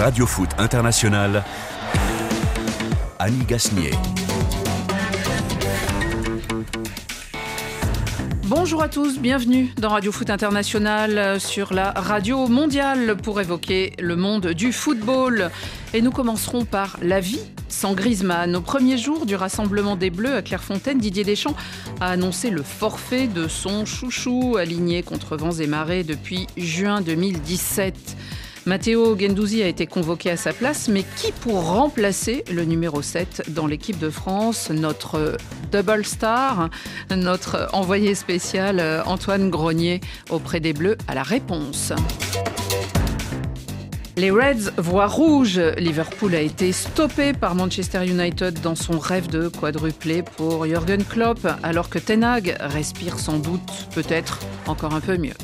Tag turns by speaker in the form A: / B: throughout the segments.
A: Radio Foot International, Annie Gasnier.
B: Bonjour à tous, bienvenue dans Radio Foot International sur la radio mondiale pour évoquer le monde du football. Et nous commencerons par la vie sans Griezmann. Au premier jour du rassemblement des Bleus à Clairefontaine, Didier Deschamps a annoncé le forfait de son chouchou aligné contre vents et marées depuis juin 2017. Matteo Guendouzi a été convoqué à sa place, mais qui pour remplacer le numéro 7 dans l'équipe de France? Notre double star, notre envoyé spécial Antoine Grenier auprès des Bleus a la réponse. Les Reds voient rouge. Liverpool a été stoppé par Manchester United dans son rêve de quadruplé pour Jürgen Klopp, alors que Ten Hag respire sans doute, peut-être, encore un peu mieux.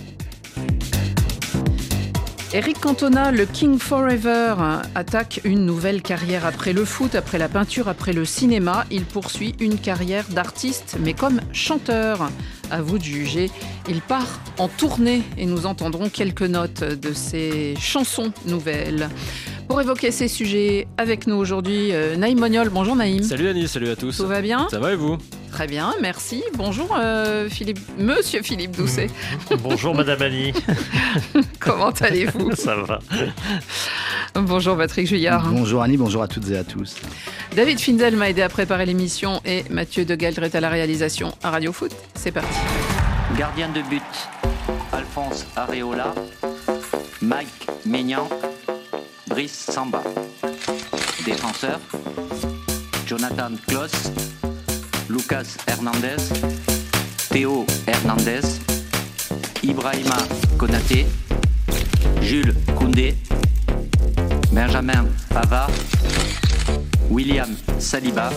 B: Eric Cantona, le King Forever, attaque une nouvelle carrière après le foot, après la peinture, après le cinéma. Il poursuit une carrière d'artiste, mais comme chanteur. À vous de juger. Il part en tournée et nous entendrons quelques notes de ses chansons nouvelles. Pour évoquer ces sujets avec nous aujourd'hui, Naïm Moniol. Bonjour Naïm.
C: Salut Annie, salut à tous.
B: Tout va bien?
C: Ça va et vous?
B: Très bien, merci. Bonjour Monsieur Philippe Doucet.
D: Bonjour Madame Annie.
B: Comment allez-vous?
D: Ça va.
B: Bonjour Patrick Juillard.
E: Bonjour Annie, bonjour à toutes et à tous.
B: David Finzel m'a aidé à préparer l'émission et Mathieu de Galdret à la réalisation à Radio Foot. C'est parti.
F: Gardien de but, Alphonse Areola, Mike Maignan, Brice Samba. Défenseur, Jonathan Klaus, Lucas Hernandez, Théo Hernandez, Ibrahima Konaté, Jules Koundé, Benjamin Pavard, William Saliba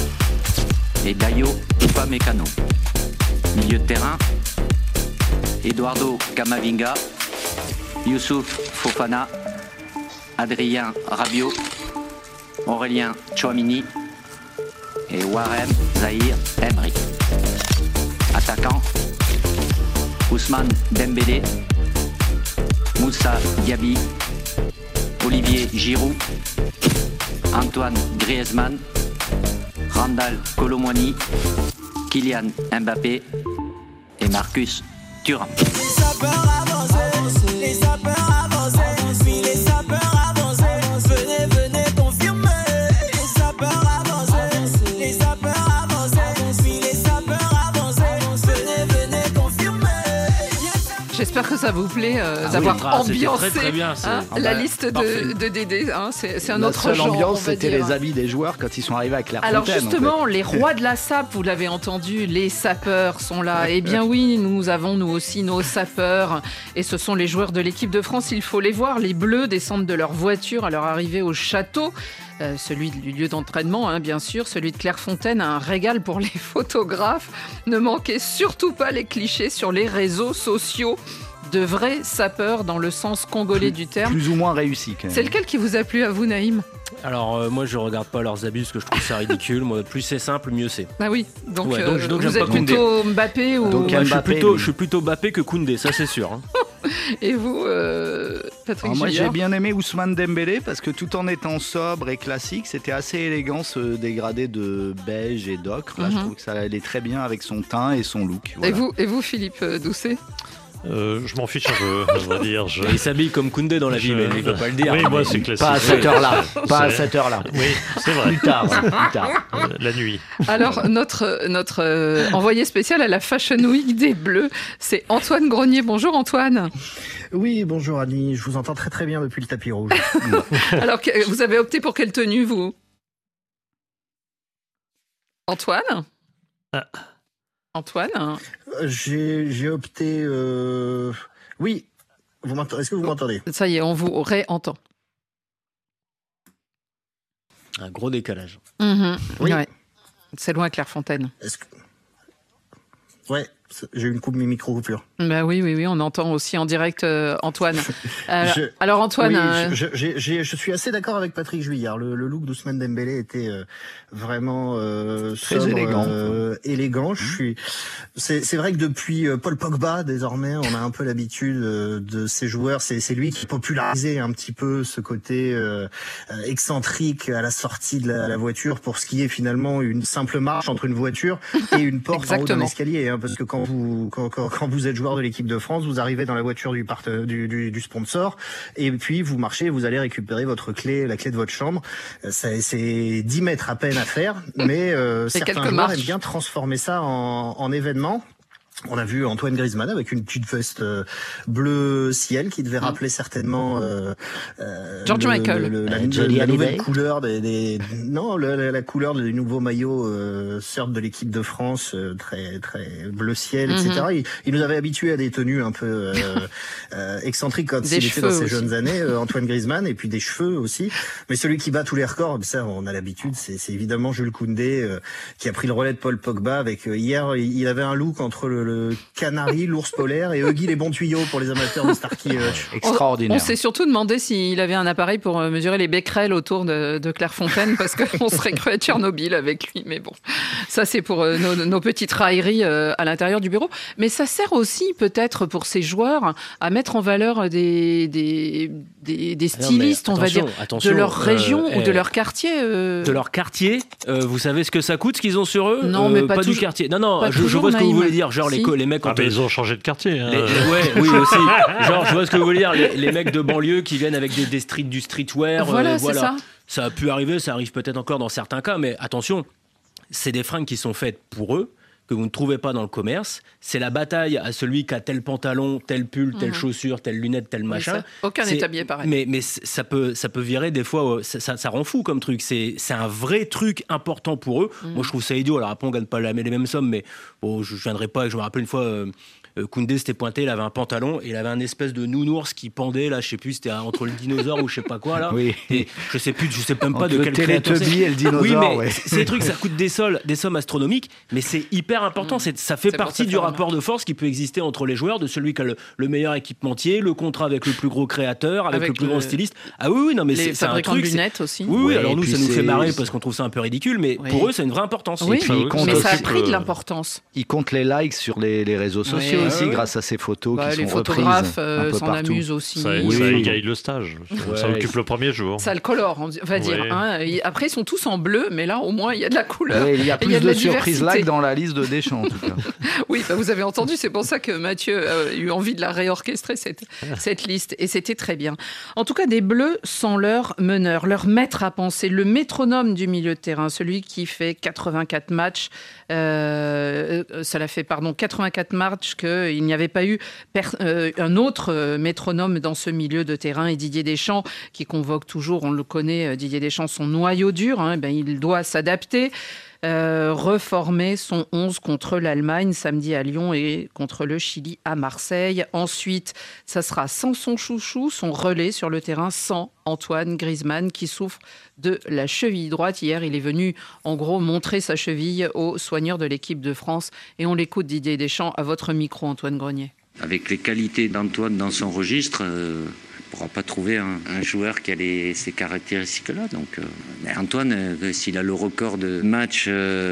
F: et Dayo Upamecano. Milieu de terrain, Eduardo Camavinga, Youssouf Fofana, Adrien Rabiot, Aurélien Tchouamini et Warem Zahir Emery. Attaquant, Ousmane Dembélé, Moussa Diaby, Olivier Giroud, Antoine Griezmann, Randal Colomwani, Kylian Mbappé et Marcus Thuram.
G: Les sapeurs avancés, les sapeurs avancés, puis les sapeurs avancés, venez confirmer. Les sapeurs avancés, les sapeurs avancés, puis les sapeurs avancés, venez confirmer.
B: J'espère que ça vous plaît d'avoir ambiancé
C: très bien,
B: la liste de Dédé. C'est un autre
E: La
B: genre.
E: seule ambiance,
B: on va
E: c'était
B: dire.
E: les habits des joueurs quand ils sont arrivés à Clairefontaine.
B: Alors justement, les rois de la sape, vous l'avez entendu, les sapeurs sont là. Eh bien oui, nous avons nous aussi nos sapeurs. Et ce sont les joueurs de l'équipe de France, il faut les voir. Les Bleus descendent de leur voiture à leur arrivée au château. Celui du lieu d'entraînement, bien sûr, celui de Clairefontaine, un régal pour les photographes. Ne manquez surtout pas les clichés sur les réseaux sociaux. De vrais sapeurs dans le sens congolais du terme.
E: Plus ou moins réussi quand même.
B: C'est lequel qui vous a plu à vous, Naïm?
C: Alors moi je regarde pas leurs habits parce que je trouve ça ridicule. Moi plus c'est simple mieux c'est.
B: Ah oui, donc
C: j'aime
B: vous êtes
C: pas Koundé.
B: plutôt Mbappé ou...
E: Donc,
C: Moi,
E: Mbappé,
C: je suis plutôt Mbappé que Koundé, ça c'est sûr.
B: Et vous, Patrick
E: Alors moi j'ai
B: Juillard?
E: bien aimé Ousmane Dembélé parce que tout en étant sobre et classique, c'était assez élégant ce dégradé de beige et d'ocre. Là, je trouve que ça allait très bien avec son teint et son look. Voilà.
B: Et vous, Philippe Doucet?
D: Je m'en fiche un peu, on va dire.
C: Il s'habille comme Koundé dans la vie, mais il veut pas le dire.
D: Oui, moi c'est classique.
E: Pas à cette heure-là. Pas à
D: C'est-
E: cette heure-là.
D: Oui, c'est vrai.
E: Plus tard. Plus tard.
D: La nuit.
B: Alors, notre envoyé spécial à la Fashion Week des Bleus, c'est Antoine Grenier. Bonjour Antoine.
H: Oui, bonjour Annie, je vous entends très très bien depuis le tapis rouge.
B: Alors, vous avez opté pour quelle tenue, vous? Antoine?
D: Ah.
B: Antoine?
H: J'ai opté... Oui, est-ce que vous m'entendez?
B: Ça y est, on vous réentend.
C: Un gros décalage.
H: Oui.
B: Ouais. C'est loin Clairefontaine.
H: Est-ce que... Ouais, J'ai eu une micro-coupure.
B: Bah oui, on entend aussi en direct Antoine. Alors Antoine...
H: Oui, je suis assez d'accord avec Patrick Juillard. Le look d'Ousmane Dembélé était vraiment
E: très
H: sobre, élégant. C'est vrai que depuis Paul Pogba, désormais, on a un peu l'habitude de ces joueurs. C'est lui qui popularisait un petit peu ce côté excentrique à la sortie de la voiture pour ce qui est finalement une simple marche entre une voiture et une porte en haut d'un escalier. Parce que quand vous êtes joueur de l'équipe de France, vous arrivez dans la voiture du sponsor et puis vous marchez, vous allez récupérer votre clé, la clé de votre chambre. C'est 10 mètres à peine à faire, mais certains joueurs aiment bien transformer ça en événement. On a vu Antoine Griezmann avec une petite veste bleu ciel qui devait rappeler certainement
B: George Michael.
H: La nouvelle couleur la couleur du nouveau maillot surf de l'équipe de France, très très bleu ciel, etc. Il nous avait habitués à des tenues un peu excentriques quand il était dans ses jeunes années, Antoine Griezmann, et puis des cheveux aussi. Mais celui qui bat tous les records, ça on a l'habitude, c'est évidemment Jules Koundé qui a pris le relais de Paul Pogba avec hier il avait un look entre le canari, l'ours polaire et Huggy les bons tuyaux pour les amateurs de Starkey Hutch.
E: Extraordinaire.
B: On s'est surtout demandé s'il avait un appareil pour mesurer les becquerels autour de Clairefontaine parce qu'on serait cru à Tchernobyl avec lui. Mais bon, ça c'est pour nos petites railleries à l'intérieur du bureau. Mais ça sert aussi peut-être pour ces joueurs à mettre en valeur des stylistes, on va dire, de leur région ou de leur quartier.
C: De leur quartier, vous savez ce que ça coûte, ce qu'ils ont sur eux?
B: Non, mais pas
C: du quartier. Non, je vois ce que vous voulez dire. Genre les mecs...
D: ils ont changé de quartier.
C: Oui, aussi. Genre, je vois ce que vous voulez dire. Les mecs de banlieue qui viennent avec du streetwear.
B: Voilà, c'est ça.
C: Ça a pu arriver, ça arrive peut-être encore dans certains cas, mais attention, c'est des fringues qui sont faites pour eux, que vous ne trouvez pas dans le commerce. C'est la bataille à celui qui a tel pantalon, tel pull, telle chaussure, telle lunette, tel machin.
B: Aucun n'est habillé pareil.
C: Mais ça peut virer des fois, ça rend fou comme truc. C'est un vrai truc important pour eux. Moi, je trouve ça idiot. Alors après, on ne gagne pas les mêmes sommes, mais bon, je ne viendrai pas. Je me rappelle une fois... Koundé s'était pointé, il avait un pantalon et il avait un espèce de nounours qui pendait là, je sais plus, c'était entre le dinosaure ou je sais pas quoi là.
E: Oui.
C: Et je sais même pas de quel
E: Teletubby et le dinosaure.
C: Oui, mais ces trucs, ça coûte des sommes astronomiques, mais c'est hyper important. Ça fait partie du rapport de force qui peut exister entre les joueurs, de celui qui a le meilleur équipementier, le contrat avec le plus gros créateur, avec le plus grand styliste. Ah oui, non, mais c'est un truc.
B: Les lunettes aussi.
C: Oui, alors nous, ça nous fait marrer parce qu'on trouve ça un peu ridicule, mais pour eux, c'est une vraie importance.
B: Oui, mais ça a pris de l'importance.
E: Ils comptent les likes sur les réseaux sociaux aussi, grâce à ces photos qui
B: les
E: sont
B: photographes
E: s'en
B: amusent aussi.
D: Ça égaye le stage. Ça occupe le premier jour.
B: Ça le colore, on va dire. Après, ils sont tous en bleu, mais là, au moins, il y a de la couleur.
E: Il y a plus de surprises là que dans la liste de Deschamps, en tout cas.
B: Oui, vous avez entendu, c'est pour ça que Mathieu a eu envie de la réorchestrer, cette liste. Et c'était très bien. En tout cas, des Bleus sont leur meneur, leur maître à penser, le métronome du milieu de terrain, celui qui fait 84 matchs. Cela fait 84 matchs qu'il n'y avait pas eu un autre métronome dans ce milieu de terrain. Et Didier Deschamps, qui convoque toujours, on le connaît, Didier Deschamps, son noyau dur, il doit s'adapter. Reformer son 11 contre l'Allemagne samedi à Lyon et contre le Chili à Marseille. Ensuite, ça sera sans son chouchou, son relais sur le terrain, sans Antoine Griezmann qui souffre de la cheville droite. Hier, il est venu en gros montrer sa cheville aux soigneurs de l'équipe de France. Et on l'écoute, Didier Deschamps, à votre micro, Antoine Grenier.
I: Avec les qualités d'Antoine dans son registre, on ne pourra pas trouver un joueur qui a ces caractéristiques-là. Donc, mais Antoine, s'il a le record de matchs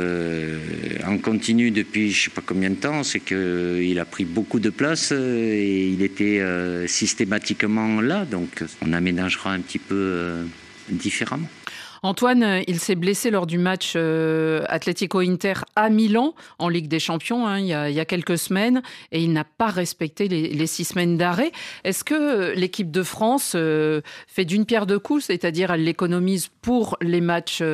I: en continu depuis je ne sais pas combien de temps, c'est qu'il a pris beaucoup de place et il était systématiquement là. Donc on aménagera un petit peu différemment.
B: Antoine, il s'est blessé lors du match Atlético-Inter à Milan, en Ligue des Champions, il y a quelques semaines, et il n'a pas respecté les 6 semaines d'arrêt. Est-ce que l'équipe de France fait d'une pierre deux coups, c'est-à-dire elle l'économise pour les matchs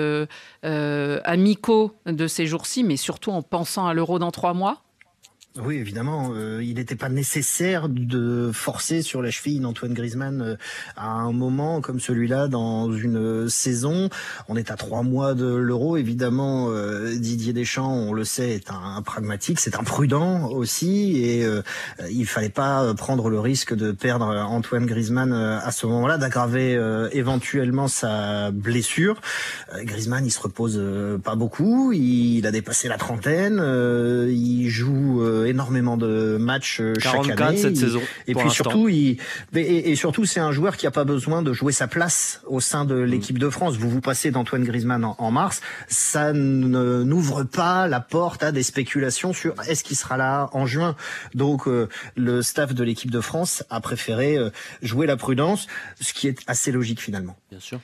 B: amicaux de ces jours-ci, mais surtout en pensant à l'Euro dans 3 mois ?
H: Oui, évidemment. Il n'était pas nécessaire de forcer sur la cheville d'Antoine Griezmann à un moment comme celui-là dans une saison. On est à 3 mois de l'Euro. Évidemment, Didier Deschamps, on le sait, est un pragmatique, c'est un prudent aussi. Et il fallait pas prendre le risque de perdre Antoine Griezmann à ce moment-là, d'aggraver éventuellement sa blessure. Griezmann, il se repose pas beaucoup. Il a dépassé la trentaine. Il joue énormément de matchs chaque année.
C: 44 cette saison.
H: Et puis surtout, c'est un joueur qui a pas besoin de jouer sa place au sein de l'équipe de France. Vous passez d'Antoine Griezmann en mars, ça n'ouvre pas la porte à des spéculations sur est-ce qu'il sera là en juin. Donc le staff de l'équipe de France a préféré jouer la prudence, ce qui est assez logique finalement.
C: Bien sûr.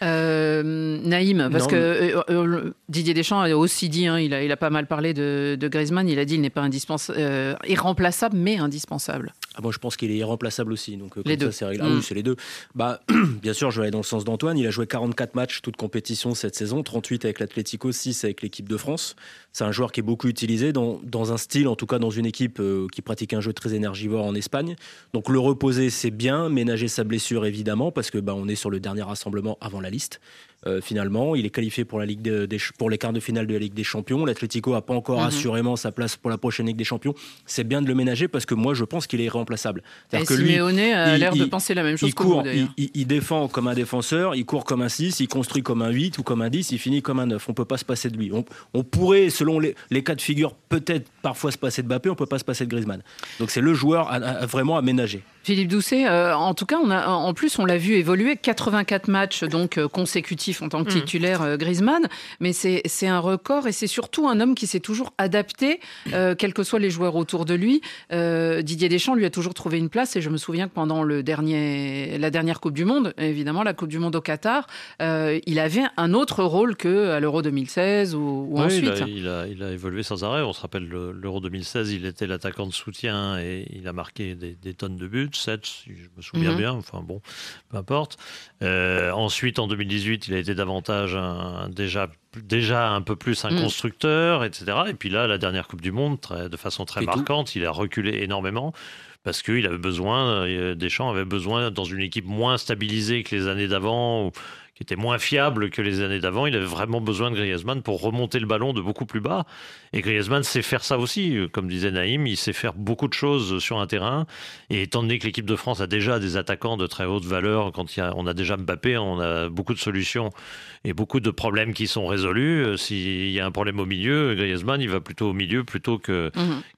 B: Naïm, parce que Didier Deschamps a aussi dit, il a pas mal parlé de Griezmann, il a dit il n'est pas irremplaçable, mais indispensable.
C: Moi, je pense qu'il est irremplaçable aussi. Donc,
B: les deux.
C: Ça, c'est réglé. Ah oui, c'est les deux. Bien sûr, je vais aller dans le sens d'Antoine. Il a joué 44 matchs, toutes compétitions cette saison, 38 avec l'Atlético, 6 avec l'équipe de France. C'est un joueur qui est beaucoup utilisé dans un style, en tout cas dans une équipe qui pratique un jeu très énergivore en Espagne. Donc, le reposer, c'est bien. Ménager sa blessure, évidemment, parce que on est sur le dernier rassemblement avant la liste. Finalement, il est qualifié pour pour les quarts de finale de la Ligue des Champions. L'Atlético n'a pas encore assurément sa place pour la prochaine Ligue des Champions. C'est bien de le ménager parce que moi, je pense qu'il est irremplaçable.
B: Et Simeone a l'air de penser la même chose que vous, d'ailleurs.
C: Il défend comme un défenseur, il court comme un 6, il construit comme un 8 ou comme un 10, il finit comme un 9. On ne peut pas se passer de lui. On pourrait, selon les cas de figure, peut-être parfois se passer de Mbappé, on ne peut pas se passer de Griezmann. Donc c'est le joueur vraiment à ménager.
B: Philippe Doucet, en tout cas, en plus, on l'a vu évoluer 84 matchs donc consécutifs en tant que titulaire Griezmann, mais c'est un record et c'est surtout un homme qui s'est toujours adapté, quels que soient les joueurs autour de lui. Didier Deschamps lui a toujours trouvé une place et je me souviens que pendant la dernière Coupe du Monde, évidemment la Coupe du Monde au Qatar, il avait un autre rôle qu'à l'Euro 2016 ou ensuite.
D: Il a évolué sans arrêt. On se rappelle l'Euro 2016, il était l'attaquant de soutien et il a marqué des tonnes de buts. 7, si je me souviens bien, enfin bon, peu importe. Ensuite, en 2018, il a été davantage déjà un peu plus un constructeur, etc. Et puis là, la dernière Coupe du Monde, de façon très marquante, il a reculé énormément parce qu'il avait besoin, Deschamps avait besoin, dans une équipe moins stabilisée que les années d'avant, qui était moins fiable que les années d'avant, il avait vraiment besoin de Griezmann pour remonter le ballon de beaucoup plus bas. Et Griezmann sait faire ça aussi. Comme disait Naïm, il sait faire beaucoup de choses sur un terrain. Et étant donné que l'équipe de France a déjà des attaquants de très haute valeur, on a déjà Mbappé, on a beaucoup de solutions et beaucoup de problèmes qui sont résolus. S'il y a un problème au milieu, Griezmann, il va plutôt au milieu plutôt que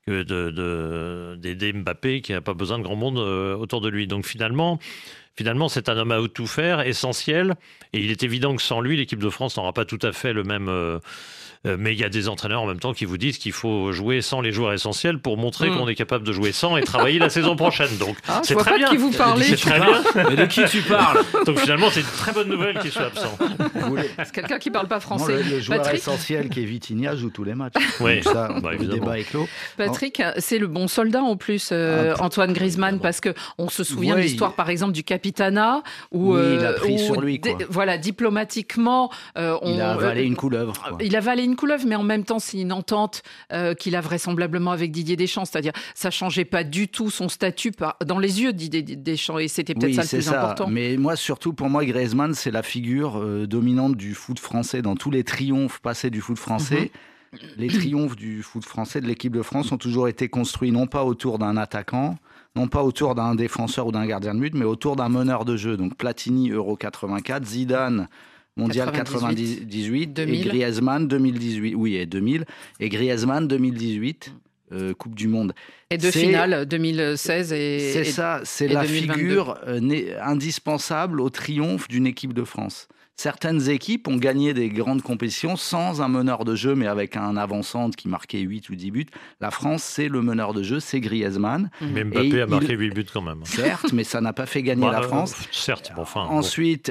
D: d'aider Mbappé qui n'a pas besoin de grand monde autour de lui. Donc finalement, c'est un homme à tout faire, essentiel. Et il est évident que sans lui, l'équipe de France n'aura pas tout à fait le même... mais il y a des entraîneurs en même temps qui vous disent qu'il faut jouer sans les joueurs essentiels pour montrer qu'on est capable de jouer sans et travailler la saison prochaine. Donc c'est très bien.
B: Je vois pas de qui vous parlez.
C: C'est très bien. Mais de qui tu parles?
D: Donc finalement, c'est une très bonne nouvelle qu'il soit absent.
B: C'est quelqu'un qui ne parle pas français.
E: Le joueur
B: Patrick
E: essentiel qui est Vitinha joue tous les matchs.
D: Oui,
E: ça, le débat est clos.
B: Patrick, c'est le bon soldat en plus, Antoine Griezmann, parce qu'on se souvient de l'histoire, par exemple, du Capitana, où
E: il a pris sur lui.
B: Voilà, diplomatiquement,
E: il a avalé une couleuvre.
B: Il a avalé une couleuvre, mais en même temps, c'est une entente qu'il a vraisemblablement avec Didier Deschamps, c'est-à-dire ça changeait pas du tout son statut dans les yeux de Didier Deschamps, et c'était peut-être ça le plus important.
E: Mais pour moi, Griezmann, c'est la figure dominante du foot français dans tous les triomphes passés du foot français. Les triomphes du foot français de l'équipe de France ont toujours été construits non pas autour d'un attaquant, non pas autour d'un défenseur ou d'un gardien de but, mais autour d'un meneur de jeu. Donc Platini, Euro 84, Zidane, Mondial 98,
B: 2000.
E: Et Griezmann 2018. Oui, et 2000. Et Griezmann 2018, Coupe du Monde.
B: Et deux finales, 2016 et
E: c'est ça, c'est la
B: 2022.
E: figure indispensable au triomphe d'une équipe de France. Certaines équipes ont gagné des grandes compétitions sans un meneur de jeu, mais avec un avant-centre qui marquait 8 ou 10 buts. La France, c'est le meneur de jeu, c'est Griezmann.
D: Mais Mbappé a marqué 8 buts quand même.
E: Certes, mais ça n'a pas fait gagner la France.
D: Certes, enfin.
E: Ensuite,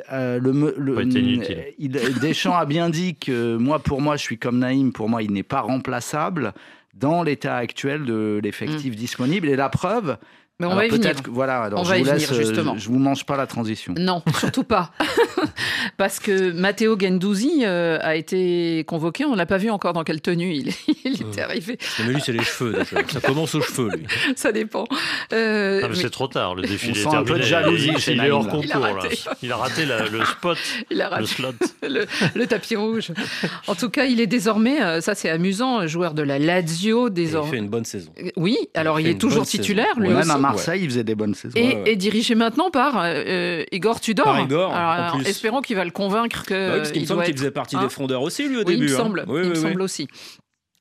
E: Deschamps a bien dit que pour moi, je suis comme Naïm, pour moi, il n'est pas remplaçable dans l'état actuel de l'effectif disponible. Et la preuve...
B: Mais on va y venir.
E: Voilà,
B: on va y venir, justement.
E: Je vous mange pas la transition.
B: Non, surtout pas. Parce que Matteo Guendouzi a été convoqué. On ne l'a pas vu encore dans quelle tenue il est arrivé.
C: Mais lui, c'est les cheveux. Ça commence aux cheveux, lui.
B: Ça dépend.
D: Mais c'est trop tard. Le défilé est terminé.
E: Un peu de jalousie chez
D: il est hors
E: Naïm,
D: concours. Il a raté le spot.
B: Il a raté
D: le slot.
B: le tapis rouge. En tout cas, il est désormais, ça c'est amusant, joueur de la Lazio. Il
C: fait une bonne saison.
B: Oui, alors il est toujours titulaire, lui aussi.
E: Même à Marseille, il faisait des bonnes saisons.
B: Et dirigé maintenant par Igor Tudor.
C: Par Igor,
B: alors, espérons qu'il va le convaincre que.
C: Parce qu'il me semble qu'il faisait partie des frondeurs aussi, lui, au début.
B: Il me semble aussi.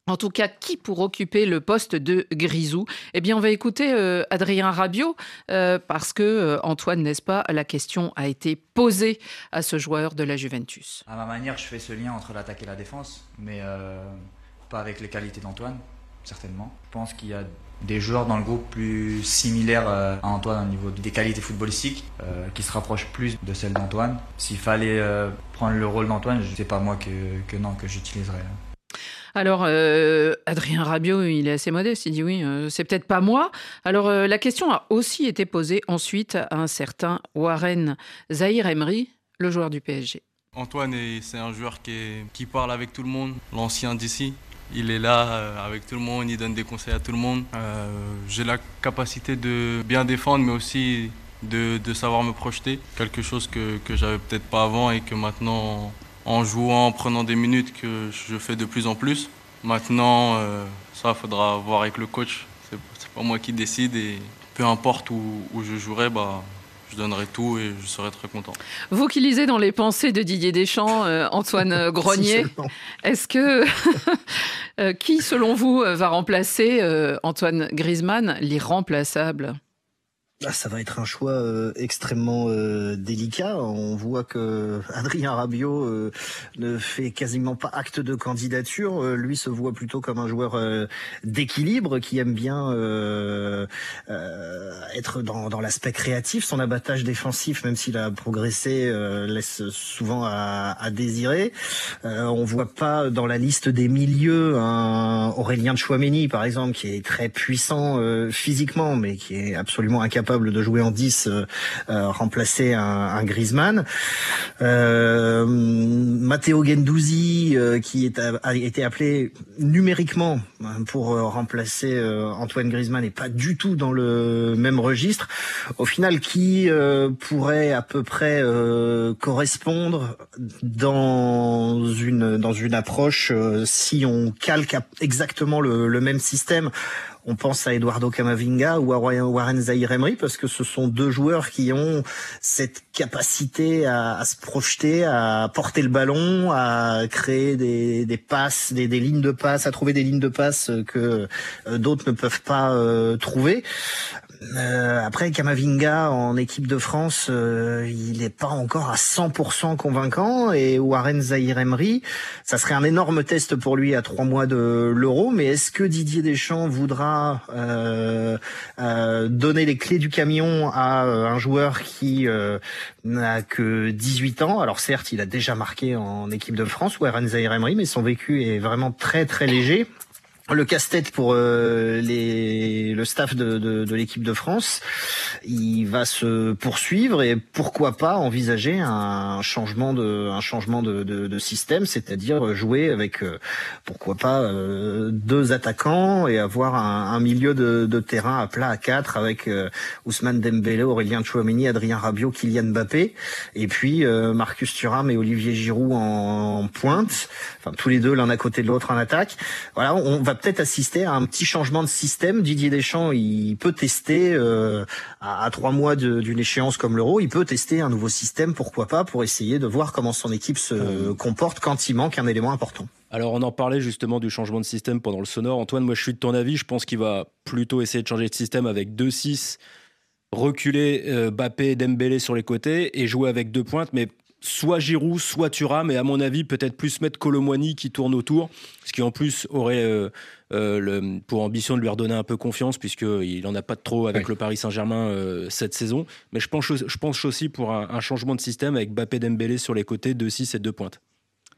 B: En tout cas, qui pour occuper le poste de Grisou? Eh bien, on va écouter Adrien Rabiot, parce que, Antoine, n'est-ce pas, la question a été posée à ce joueur de la Juventus.
J: À ma manière, je fais ce lien entre l'attaque et la défense, mais pas avec les qualités d'Antoine, certainement. Je pense qu'il y a des joueurs dans le groupe plus similaires à Antoine au niveau des qualités footballistiques, qui se rapprochent plus de celles d'Antoine. S'il fallait prendre le rôle d'Antoine, c'est pas moi que j'utiliserais.
B: Alors, Adrien Rabiot, il est assez modeste, il dit oui, c'est peut-être pas moi. Alors, la question a aussi été posée ensuite à un certain Warren Zaïre-Emery, le joueur du PSG.
K: Antoine, c'est un joueur qui parle avec tout le monde, l'ancien d'ici. Il est là avec tout le monde, il donne des conseils à tout le monde. J'ai la capacité de bien défendre, mais aussi de savoir me projeter. Quelque chose que j'avais peut-être pas avant et que maintenant, en jouant, en prenant des minutes, que je fais de plus en plus. Maintenant, ça, faudra voir avec le coach. C'est pas moi qui décide et peu importe où je jouerai, je donnerai tout et je serai très content.
B: Vous qui lisez dans les pensées de Didier Deschamps, Antoine Grenier, est-ce que qui, selon vous, va remplacer Antoine Griezmann, l'irremplaçable ?
H: Ça va être un choix extrêmement délicat. On voit que Adrien Rabiot ne fait quasiment pas acte de candidature. Lui se voit plutôt comme un joueur d'équilibre qui aime bien être dans l'aspect créatif. Son abattage défensif, même s'il a progressé, laisse souvent à désirer. On voit pas dans la liste des milieux un Aurélien Tchouaméni, par exemple, qui est très puissant physiquement, mais qui est absolument incapable de jouer en 10, remplacer un Griezmann. Matteo Guendouzi, qui a été appelé numériquement pour remplacer Antoine Griezmann, n'est pas du tout dans le même registre. Au final, qui pourrait à peu près correspondre dans une approche si on calque exactement le même système? On pense à Eduardo Camavinga ou à Warren Zaïre-Emery parce que ce sont deux joueurs qui ont cette capacité à se projeter, à porter le ballon, à créer des passes, des lignes de passe, à trouver des lignes de passe que d'autres ne peuvent pas trouver. Après, Camavinga en équipe de France, il n'est pas encore à 100% convaincant, et Warren Zaïre-Emery, ça serait un énorme test pour lui à 3 mois de l'Euro, mais est-ce que Didier Deschamps voudra donner les clés du camion à un joueur qui n'a que 18 ans? Alors certes, il a déjà marqué en équipe de France, Warren Zaïre-Emery, mais son vécu est vraiment très très léger. Le casse-tête pour le staff de l'équipe de France, il va se poursuivre, et pourquoi pas envisager un changement de système, c'est-à-dire jouer avec pourquoi pas 2 attaquants et avoir un milieu de terrain à plat à 4 avec Ousmane Dembélé, Aurélien Tchouaméni, Adrien Rabiot, Kylian Mbappé, et puis Marcus Thuram et Olivier Giroud en pointe, enfin tous les deux l'un à côté de l'autre en attaque. Voilà, on va peut-être assister à un petit changement de système. Didier Deschamps, il peut tester à 3 mois d'une échéance comme l'Euro, il peut tester un nouveau système, pourquoi pas, pour essayer de voir comment son équipe se comporte quand il manque un élément important.
C: Alors on en parlait justement du changement de système pendant le sonore. Antoine, moi je suis de ton avis, je pense qu'il va plutôt essayer de changer de système avec 2-6, reculer Mbappé et Dembélé sur les côtés et jouer avec 2 pointes, mais soit Giroud, soit Thuram, et à mon avis peut-être plus mettre Kolo Muani qui tourne autour, ce qui en plus aurait pour ambition de lui redonner un peu confiance, puisqu'il n'en a pas de trop avec le Paris Saint-Germain cette saison. Mais je pense aussi pour un changement de système avec Mbappé, Dembélé sur les côtés, 2-6 et 2 pointes.
B: Philippe ?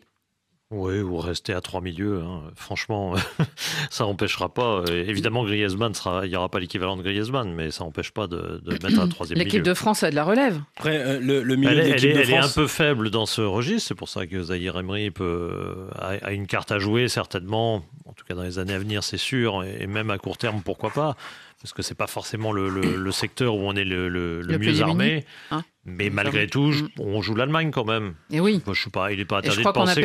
D: Oui, ou rester à 3 milieux. Hein. Franchement, ça n'empêchera pas. Évidemment, Griezmann, il n'y aura pas l'équivalent de Griezmann, mais ça n'empêche pas de mettre un 3e milieu.
B: L'équipe de France a de la relève.
C: Après, le milieu de l'équipe de France...
D: Elle est un peu faible dans ce registre. C'est pour ça que Zaïre-Emery a une carte à jouer, certainement. En tout cas, dans les années à venir, c'est sûr. Et même à court terme, pourquoi pas. Parce que ce n'est pas forcément le secteur où on est le mieux armé. Hein, mais malgré tout, on joue l'Allemagne quand même.
B: Et oui.
D: Moi, il n'est pas interdit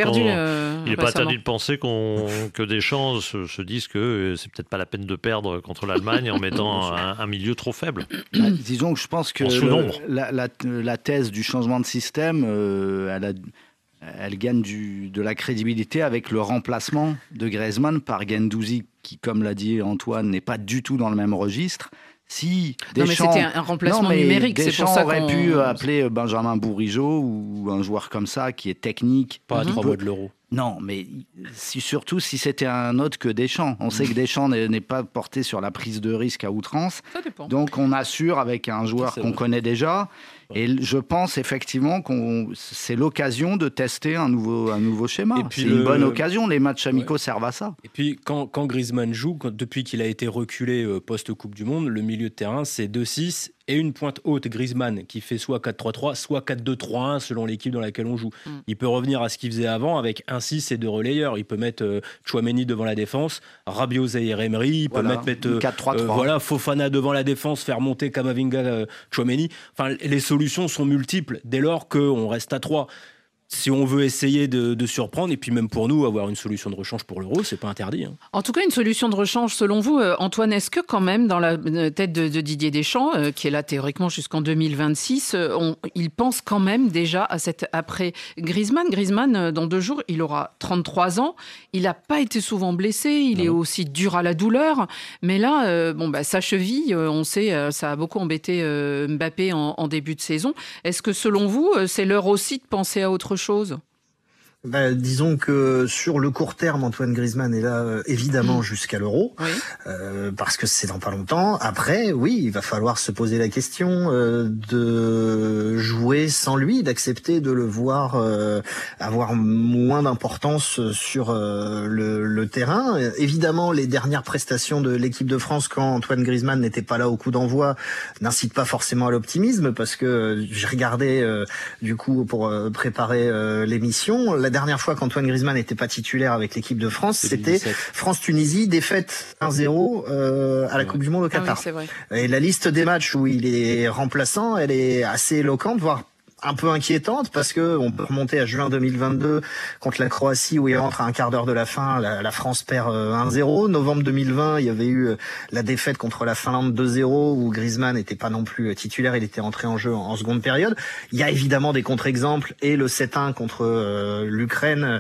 D: de penser que Deschamps se dise que c'est peut-être pas la peine de perdre contre l'Allemagne en mettant un milieu trop faible.
E: Disons que je pense que la thèse du changement de système, Elle gagne de la crédibilité avec le remplacement de Griezmann par Guendouzi, qui, comme l'a dit Antoine, n'est pas du tout dans le même registre. Si Deschamps,
B: mais c'était un remplacement numérique, c'est pour ça qu'on
E: aurait pu appeler Benjamin Bourigeaud ou un joueur comme ça qui est technique.
C: Pas à 3 mois de l'Euro.
E: Non, mais surtout si c'était un autre que Deschamps. On sait que Deschamps n'est pas porté sur la prise de risque à outrance.
B: Ça dépend.
E: Donc on assure avec un joueur qu'on connaît déjà. Et je pense effectivement que c'est l'occasion de tester un nouveau schéma. C'est une bonne occasion, les matchs amicaux servent à ça.
C: Et puis quand Griezmann joue, depuis qu'il a été reculé post-Coupe du Monde, le milieu de terrain c'est 2-6 et une pointe haute, Griezmann, qui fait soit 4-3-3, soit 4-2-3-1 selon l'équipe dans laquelle on joue. Il peut revenir à ce qu'il faisait avant avec un 6 et 2 relayeurs. Il peut mettre Tchouaméni devant la défense, Rabiot, Zaïre Emery, il peut mettre 4-3-3. Fofana devant la défense, faire monter Kamavinga, Tchouaméni. Enfin, les solutions sont multiples dès lors qu'on reste à 3. Si on veut essayer de surprendre, et puis même pour nous, avoir une solution de rechange pour l'Euro, c'est pas interdit.
B: En tout cas, une solution de rechange, selon vous, Antoine, est-ce que quand même, dans la tête de Didier Deschamps, qui est là théoriquement jusqu'en 2026, il pense quand même déjà à cet après Griezmann. Griezmann, dans 2 jours, il aura 33 ans. Il n'a pas été souvent blessé. Il est aussi dur à la douleur. Mais là, sa cheville, on sait, ça a beaucoup embêté Mbappé en début de saison. Est-ce que, selon vous, c'est l'heure aussi de penser à autre chose?
H: Disons que sur le court terme, Antoine Griezmann est là évidemment jusqu'à l'Euro, parce que c'est dans pas longtemps. Après, oui, il va falloir se poser la question de jouer sans lui, d'accepter de le voir avoir moins d'importance sur le terrain. Évidemment, les dernières prestations de l'équipe de France quand Antoine Griezmann n'était pas là au coup d'envoi n'incitent pas forcément à l'optimisme, parce que j'ai regardé du coup pour préparer l'émission. La dernière fois qu'Antoine Griezmann n'était pas titulaire avec l'équipe de France, c'était France-Tunisie, défaite 1-0 à la Coupe du Monde au Qatar.
B: Oui, c'est vrai.
H: Et la liste des matchs où il est remplaçant, elle est assez éloquente, voire un peu inquiétante, parce que on peut remonter à juin 2022 contre la Croatie où il rentre à un quart d'heure de la fin, la France perd 1-0. Novembre 2020, il y avait eu la défaite contre la Finlande 2-0 où Griezmann n'était pas non plus titulaire, il était entré en jeu en seconde période. Il y a évidemment des contre-exemples et le 7-1 contre l'Ukraine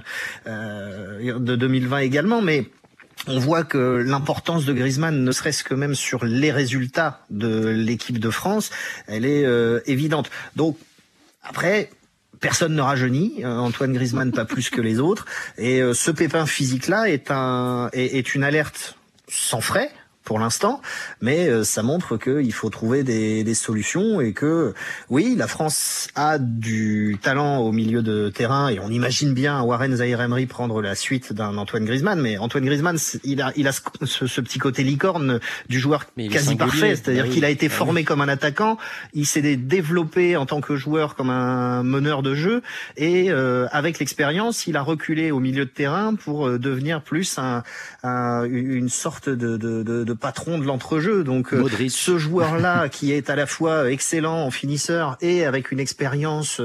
H: de 2020 également, mais on voit que l'importance de Griezmann, ne serait-ce que même sur les résultats de l'équipe de France, elle est évidente. Donc après, personne ne rajeunit, Antoine Griezmann pas plus que les autres, et ce pépin physique-là est une alerte sans frais pour l'instant, mais ça montre qu'il faut trouver des solutions et que, oui, la France a du talent au milieu de terrain et on imagine bien Warren Zaïre-Emery prendre la suite d'un Antoine Griezmann, mais Antoine Griezmann, il a ce petit côté licorne du joueur quasi parfait, c'est-à-dire qu'il a été formé comme un attaquant, il s'est développé en tant que joueur comme un meneur de jeu et avec l'expérience, il a reculé au milieu de terrain pour devenir plus une sorte de patron de l'entrejeu. Donc ce joueur-là qui est à la fois excellent en finisseur et avec une expérience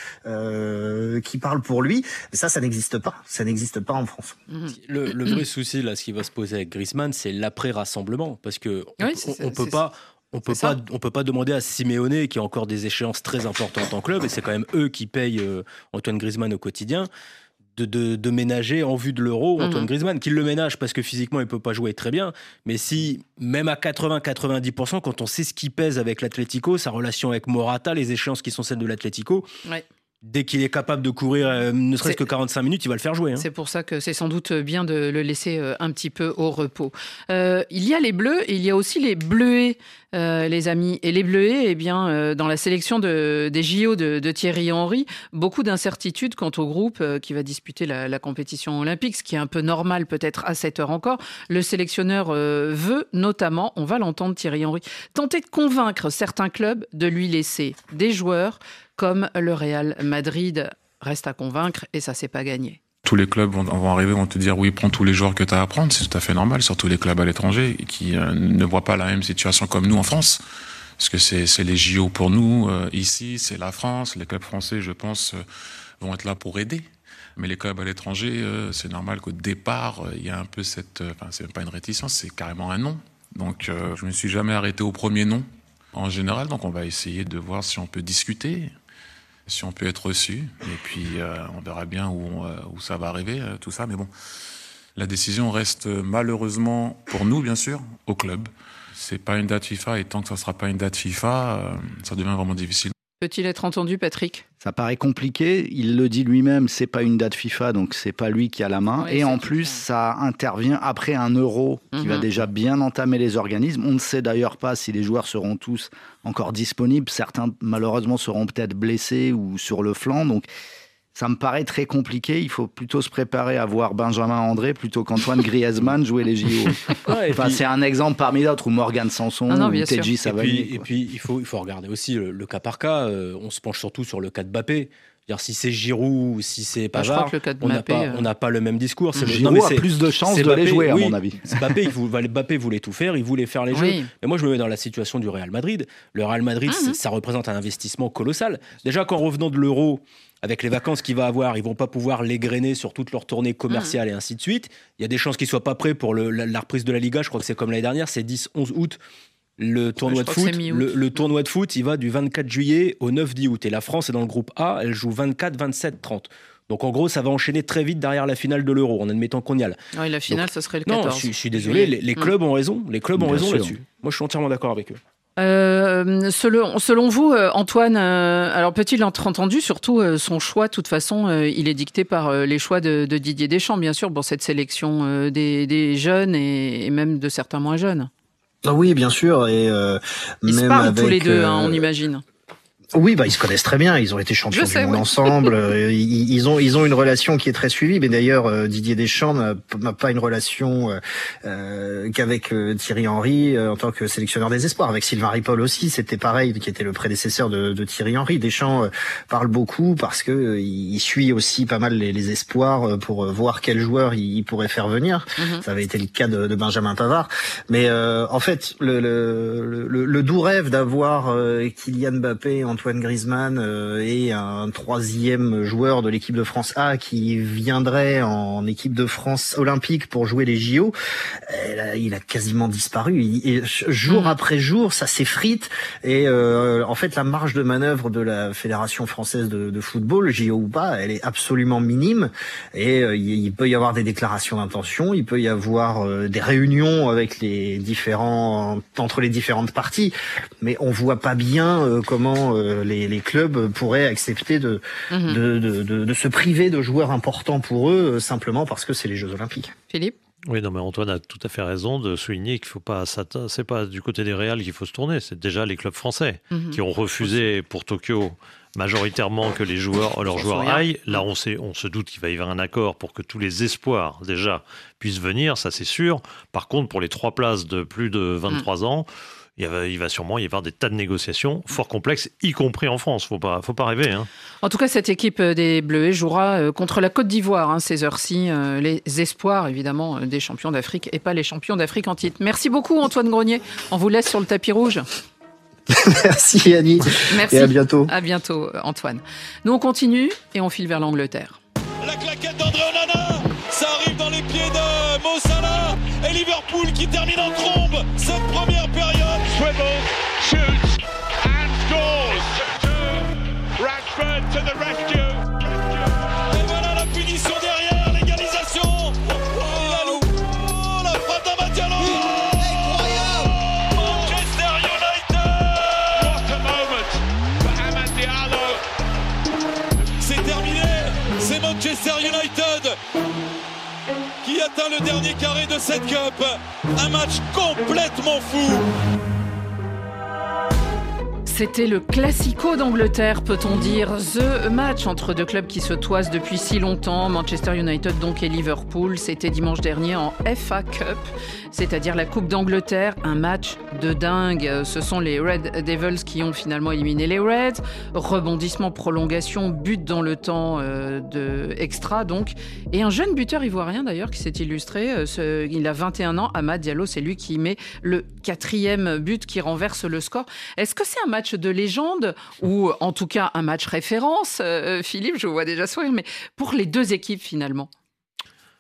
H: qui parle pour lui, ça n'existe pas. Ça n'existe pas en France.
C: Le vrai souci, là, ce qui va se poser avec Griezmann, c'est l'après-rassemblement. Parce que on peut pas demander à Simeone, qui a encore des échéances très importantes en club, et c'est quand même eux qui payent Antoine Griezmann au quotidien, de ménager en vue de l'Euro Antoine Griezmann, qu'il le ménage parce que physiquement il peut pas jouer très bien, mais si même à 80-90%, quand on sait ce qu'il pèse avec l'Atlético, sa relation avec Morata, les échéances qui sont celles de l'Atlético, dès qu'il est capable de courir ne serait-ce que 45 minutes, il va le faire jouer.
B: C'est pour ça que c'est sans doute bien de le laisser un petit peu au repos. Il y a les Bleus et il y a aussi les Bleuets, les amis. Et les Bleuets, dans la sélection des JO de Thierry Henry, beaucoup d'incertitudes quant au groupe qui va disputer la compétition olympique, ce qui est un peu normal peut-être à cette heure encore. Le sélectionneur veut notamment, on va l'entendre Thierry Henry, tenter de convaincre certains clubs de lui laisser des joueurs comme le Real Madrid. Reste à convaincre et ça, c'est pas gagné.
L: Tous les clubs vont arriver, vont te dire oui, prends tous les joueurs que tu as à prendre, c'est tout à fait normal, surtout les clubs à l'étranger qui ne voient pas la même situation comme nous en France. Parce que c'est les JO pour nous, ici, c'est la France, les clubs français, je pense, vont être là pour aider. Mais les clubs à l'étranger, c'est normal qu'au départ, il y a un peu c'est même pas une réticence, c'est carrément un non. Donc je me suis jamais arrêté au premier non, en général, donc on va essayer de voir si on peut discuter. si on peut être reçu. Et puis, on verra bien où ça va arriver, tout ça. Mais bon, la décision reste malheureusement, pour nous, bien sûr, au club. C'est pas une date FIFA, et tant que ça sera pas une date FIFA, ça devient vraiment difficile.
B: Peut-il être entendu, Patrick ?
E: Ça paraît compliqué. Il le dit lui-même, c'est pas une date FIFA, donc c'est pas lui qui a la main.
B: Oui,
E: et en plus, ça intervient après un Euro qui va déjà bien entamer les organismes. On ne sait d'ailleurs pas si les joueurs seront tous encore disponibles. Certains, malheureusement, seront peut-être blessés ou sur le flanc. Donc, ça me paraît très compliqué. Il faut plutôt se préparer à voir Benjamin André plutôt qu'Antoine Griezmann jouer les JO. C'est un exemple parmi d'autres, ou Morgan Sanson, ou Tedji Savanier.
C: Et puis il faut regarder aussi le cas par cas. On se penche surtout sur le cas de Mbappé. Si c'est Giroud ou si c'est Pavard, on n'a pas le même discours.
E: Giroud a plus de chances de les jouer, à mon avis.
C: Mbappé voulait tout faire, il voulait faire les jeux. Mais moi, je me mets dans la situation du Real Madrid. Le Real Madrid, ça représente un investissement colossal. Déjà, qu'en revenant de l'Euro, avec les vacances qu'il va avoir, ils vont pas pouvoir l'égrener sur toute leur tournée commerciale et ainsi de suite. Il y a des chances qu'ils soient pas prêts pour la reprise de la Liga. Je crois que c'est comme l'année dernière, c'est 10-11 août. Le tournoi de foot, le tournoi de foot, il va du 24 juillet au 9-10 août. Et la France est dans le groupe A, elle joue 24, 27, 30. Donc en gros, ça va enchaîner très vite derrière la finale de l'Euro, en admettant qu'on y a.
B: Oui, la finale, ça serait le 14.
C: Non, je suis désolé, les clubs ont raison. Les clubs ont raison là-dessus. Moi, je suis entièrement d'accord avec eux.
B: Selon vous, Antoine, alors peut-il être entendu, surtout son choix, de toute façon, il est dicté par les choix de Didier Deschamps, bien sûr, pour cette sélection des jeunes et même de certains moins jeunes.
H: Oui, bien sûr. Et
B: ils se parlent tous les deux, on imagine.
H: Oui, ils se connaissent très bien. Ils ont été champions du monde ensemble. Ils ont une relation qui est très suivie. Mais d'ailleurs, Didier Deschamps n'a pas une relation qu'avec Thierry Henry en tant que sélectionneur des espoirs. Avec Sylvain Ripoll aussi, c'était pareil, qui était le prédécesseur de Thierry Henry. Deschamps parle beaucoup parce que il suit aussi pas mal les espoirs pour voir quels joueurs il pourrait faire venir. Ça avait été le cas de Benjamin Pavard. Mais en fait, le doux rêve d'avoir Kylian Mbappé, Antoine Griezmann et un troisième joueur de l'équipe de France A qui viendrait en équipe de France olympique pour jouer les JO, il a quasiment disparu. Jour après jour, ça s'effrite. Et en fait, la marge de manœuvre de la Fédération française de football, JO ou pas, elle est absolument minime. Et il peut y avoir des déclarations d'intention, il peut y avoir des réunions avec entre les différentes parties, mais on voit pas bien comment les clubs pourraient accepter de se priver de joueurs importants pour eux simplement parce que c'est les Jeux Olympiques.
B: Philippe ?
D: Oui, non, mais Antoine a tout à fait raison de souligner qu'il faut pas, c'est pas du côté des Real qu'il faut se tourner, c'est déjà les clubs français qui ont refusé pour Tokyo majoritairement que leurs joueurs aillent. Là, on se doute qu'il va y avoir un accord pour que tous les espoirs déjà puissent venir, ça c'est sûr. Par contre, pour les 3 places de plus de 23 ans, il va sûrement y avoir des tas de négociations fort complexes, y compris en France. Faut pas rêver.
B: En tout cas, cette équipe des Bleuets jouera contre la Côte d'Ivoire, ces heures-ci. Les espoirs, évidemment, des champions d'Afrique et pas les champions d'Afrique en titre. Merci beaucoup, Antoine Grenier. On vous laisse sur le tapis rouge.
H: Merci, Annie.
B: Merci.
H: Et à bientôt.
B: À bientôt, Antoine. Nous, on continue et on file vers l'Angleterre.
M: La claquette d'André Onana, ça arrive dans les pieds de Mo Salah et Liverpool qui termine en trombe cette première période. Swivel, shoots and scores. Rashford to the rescue. Et voilà la punition derrière, l'égalisation. La frappe d'Amadialo. Incroyable. Manchester United. What a moment for Amadialo. C'est terminé. C'est Manchester United qui atteint le dernier carré de cette Cup. Un match complètement fou.
B: C'était le classico d'Angleterre, peut-on dire. The match entre deux clubs qui se toisent depuis si longtemps. Manchester United donc et Liverpool. C'était dimanche dernier en FA Cup, c'est-à-dire la Coupe d'Angleterre. Un match de dingue. Ce sont les Red Devils qui ont finalement éliminé les Reds. Rebondissement, prolongation, but dans le temps de extra donc. Et un jeune buteur ivoirien d'ailleurs qui s'est illustré. Il a 21 ans. Amad Diallo, c'est lui qui met le 4e but qui renverse le score. Est-ce que c'est un match de légende ou en tout cas un match référence, Philippe, je vous vois déjà sourire, mais pour les deux équipes finalement?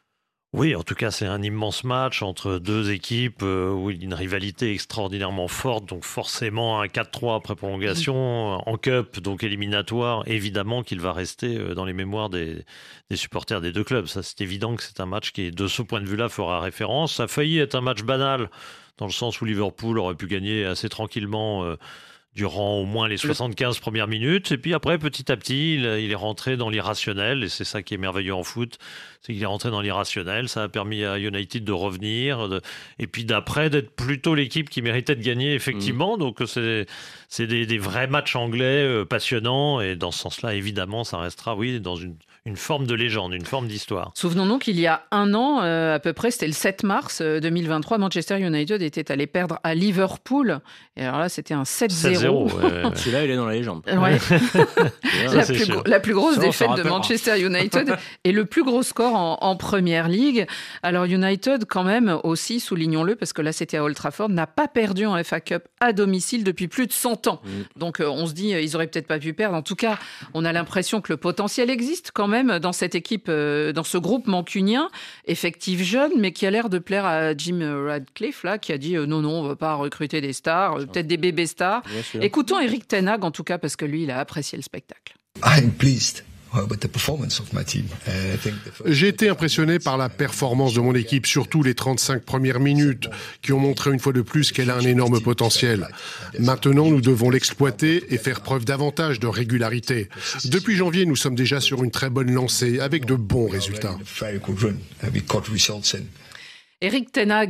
D: Oui, en tout cas, c'est un immense match entre deux équipes où il y a une rivalité extraordinairement forte. Donc forcément, un 4-3 après prolongation, en Cup, donc éliminatoire, évidemment qu'il va rester dans les mémoires des supporters des deux clubs. Ça, c'est évident que c'est un match qui, de ce point de vue-là, fera référence. Ça a failli être un match banal, dans le sens où Liverpool aurait pu gagner assez tranquillement durant au moins les 75 premières minutes. Et puis après, petit à petit, il est rentré dans l'irrationnel. Et c'est ça qui est merveilleux en foot, c'est qu'il est rentré dans l'irrationnel. Ça a permis à United de revenir. Et puis d'après, d'être plutôt l'équipe qui méritait de gagner, effectivement. Donc c'est des vrais matchs anglais passionnants. Et dans ce sens-là, évidemment, ça restera, oui, dans une forme de légende, une forme d'histoire.
B: Souvenons-nous qu'il y a un an, à peu près, c'était le 7 mars 2023, Manchester United était allé perdre à Liverpool. Et alors là, c'était un 7-0.
C: Celui-là, il est dans la légende.
B: Ouais. La plus grosse défaite de Manchester United et le plus gros score en Premier League. Alors United, quand même, aussi, soulignons-le, parce que là, c'était à Old Trafford, n'a pas perdu en FA Cup à domicile depuis plus de 100 ans. Donc, on se dit, ils auraient peut-être pas pu perdre. En tout cas, on a l'impression que le potentiel existe quand même dans cette équipe, dans ce groupe mancunien, effectif jeune, mais qui a l'air de plaire à Jim Radcliffe, là, qui a dit non, on ne va pas recruter des stars, peut-être des bébés stars. Écoutons Eric Ten Hag, en tout cas, parce que lui, il a apprécié le spectacle.
N: I'm pleased.
O: J'ai été impressionné par la performance de mon équipe, surtout les 35 premières minutes, qui ont montré une fois de plus qu'elle a un énorme potentiel. Maintenant, nous devons l'exploiter et faire preuve davantage de régularité. Depuis janvier, nous sommes déjà sur une très bonne lancée, avec de bons résultats.
B: Eric Ten Hag,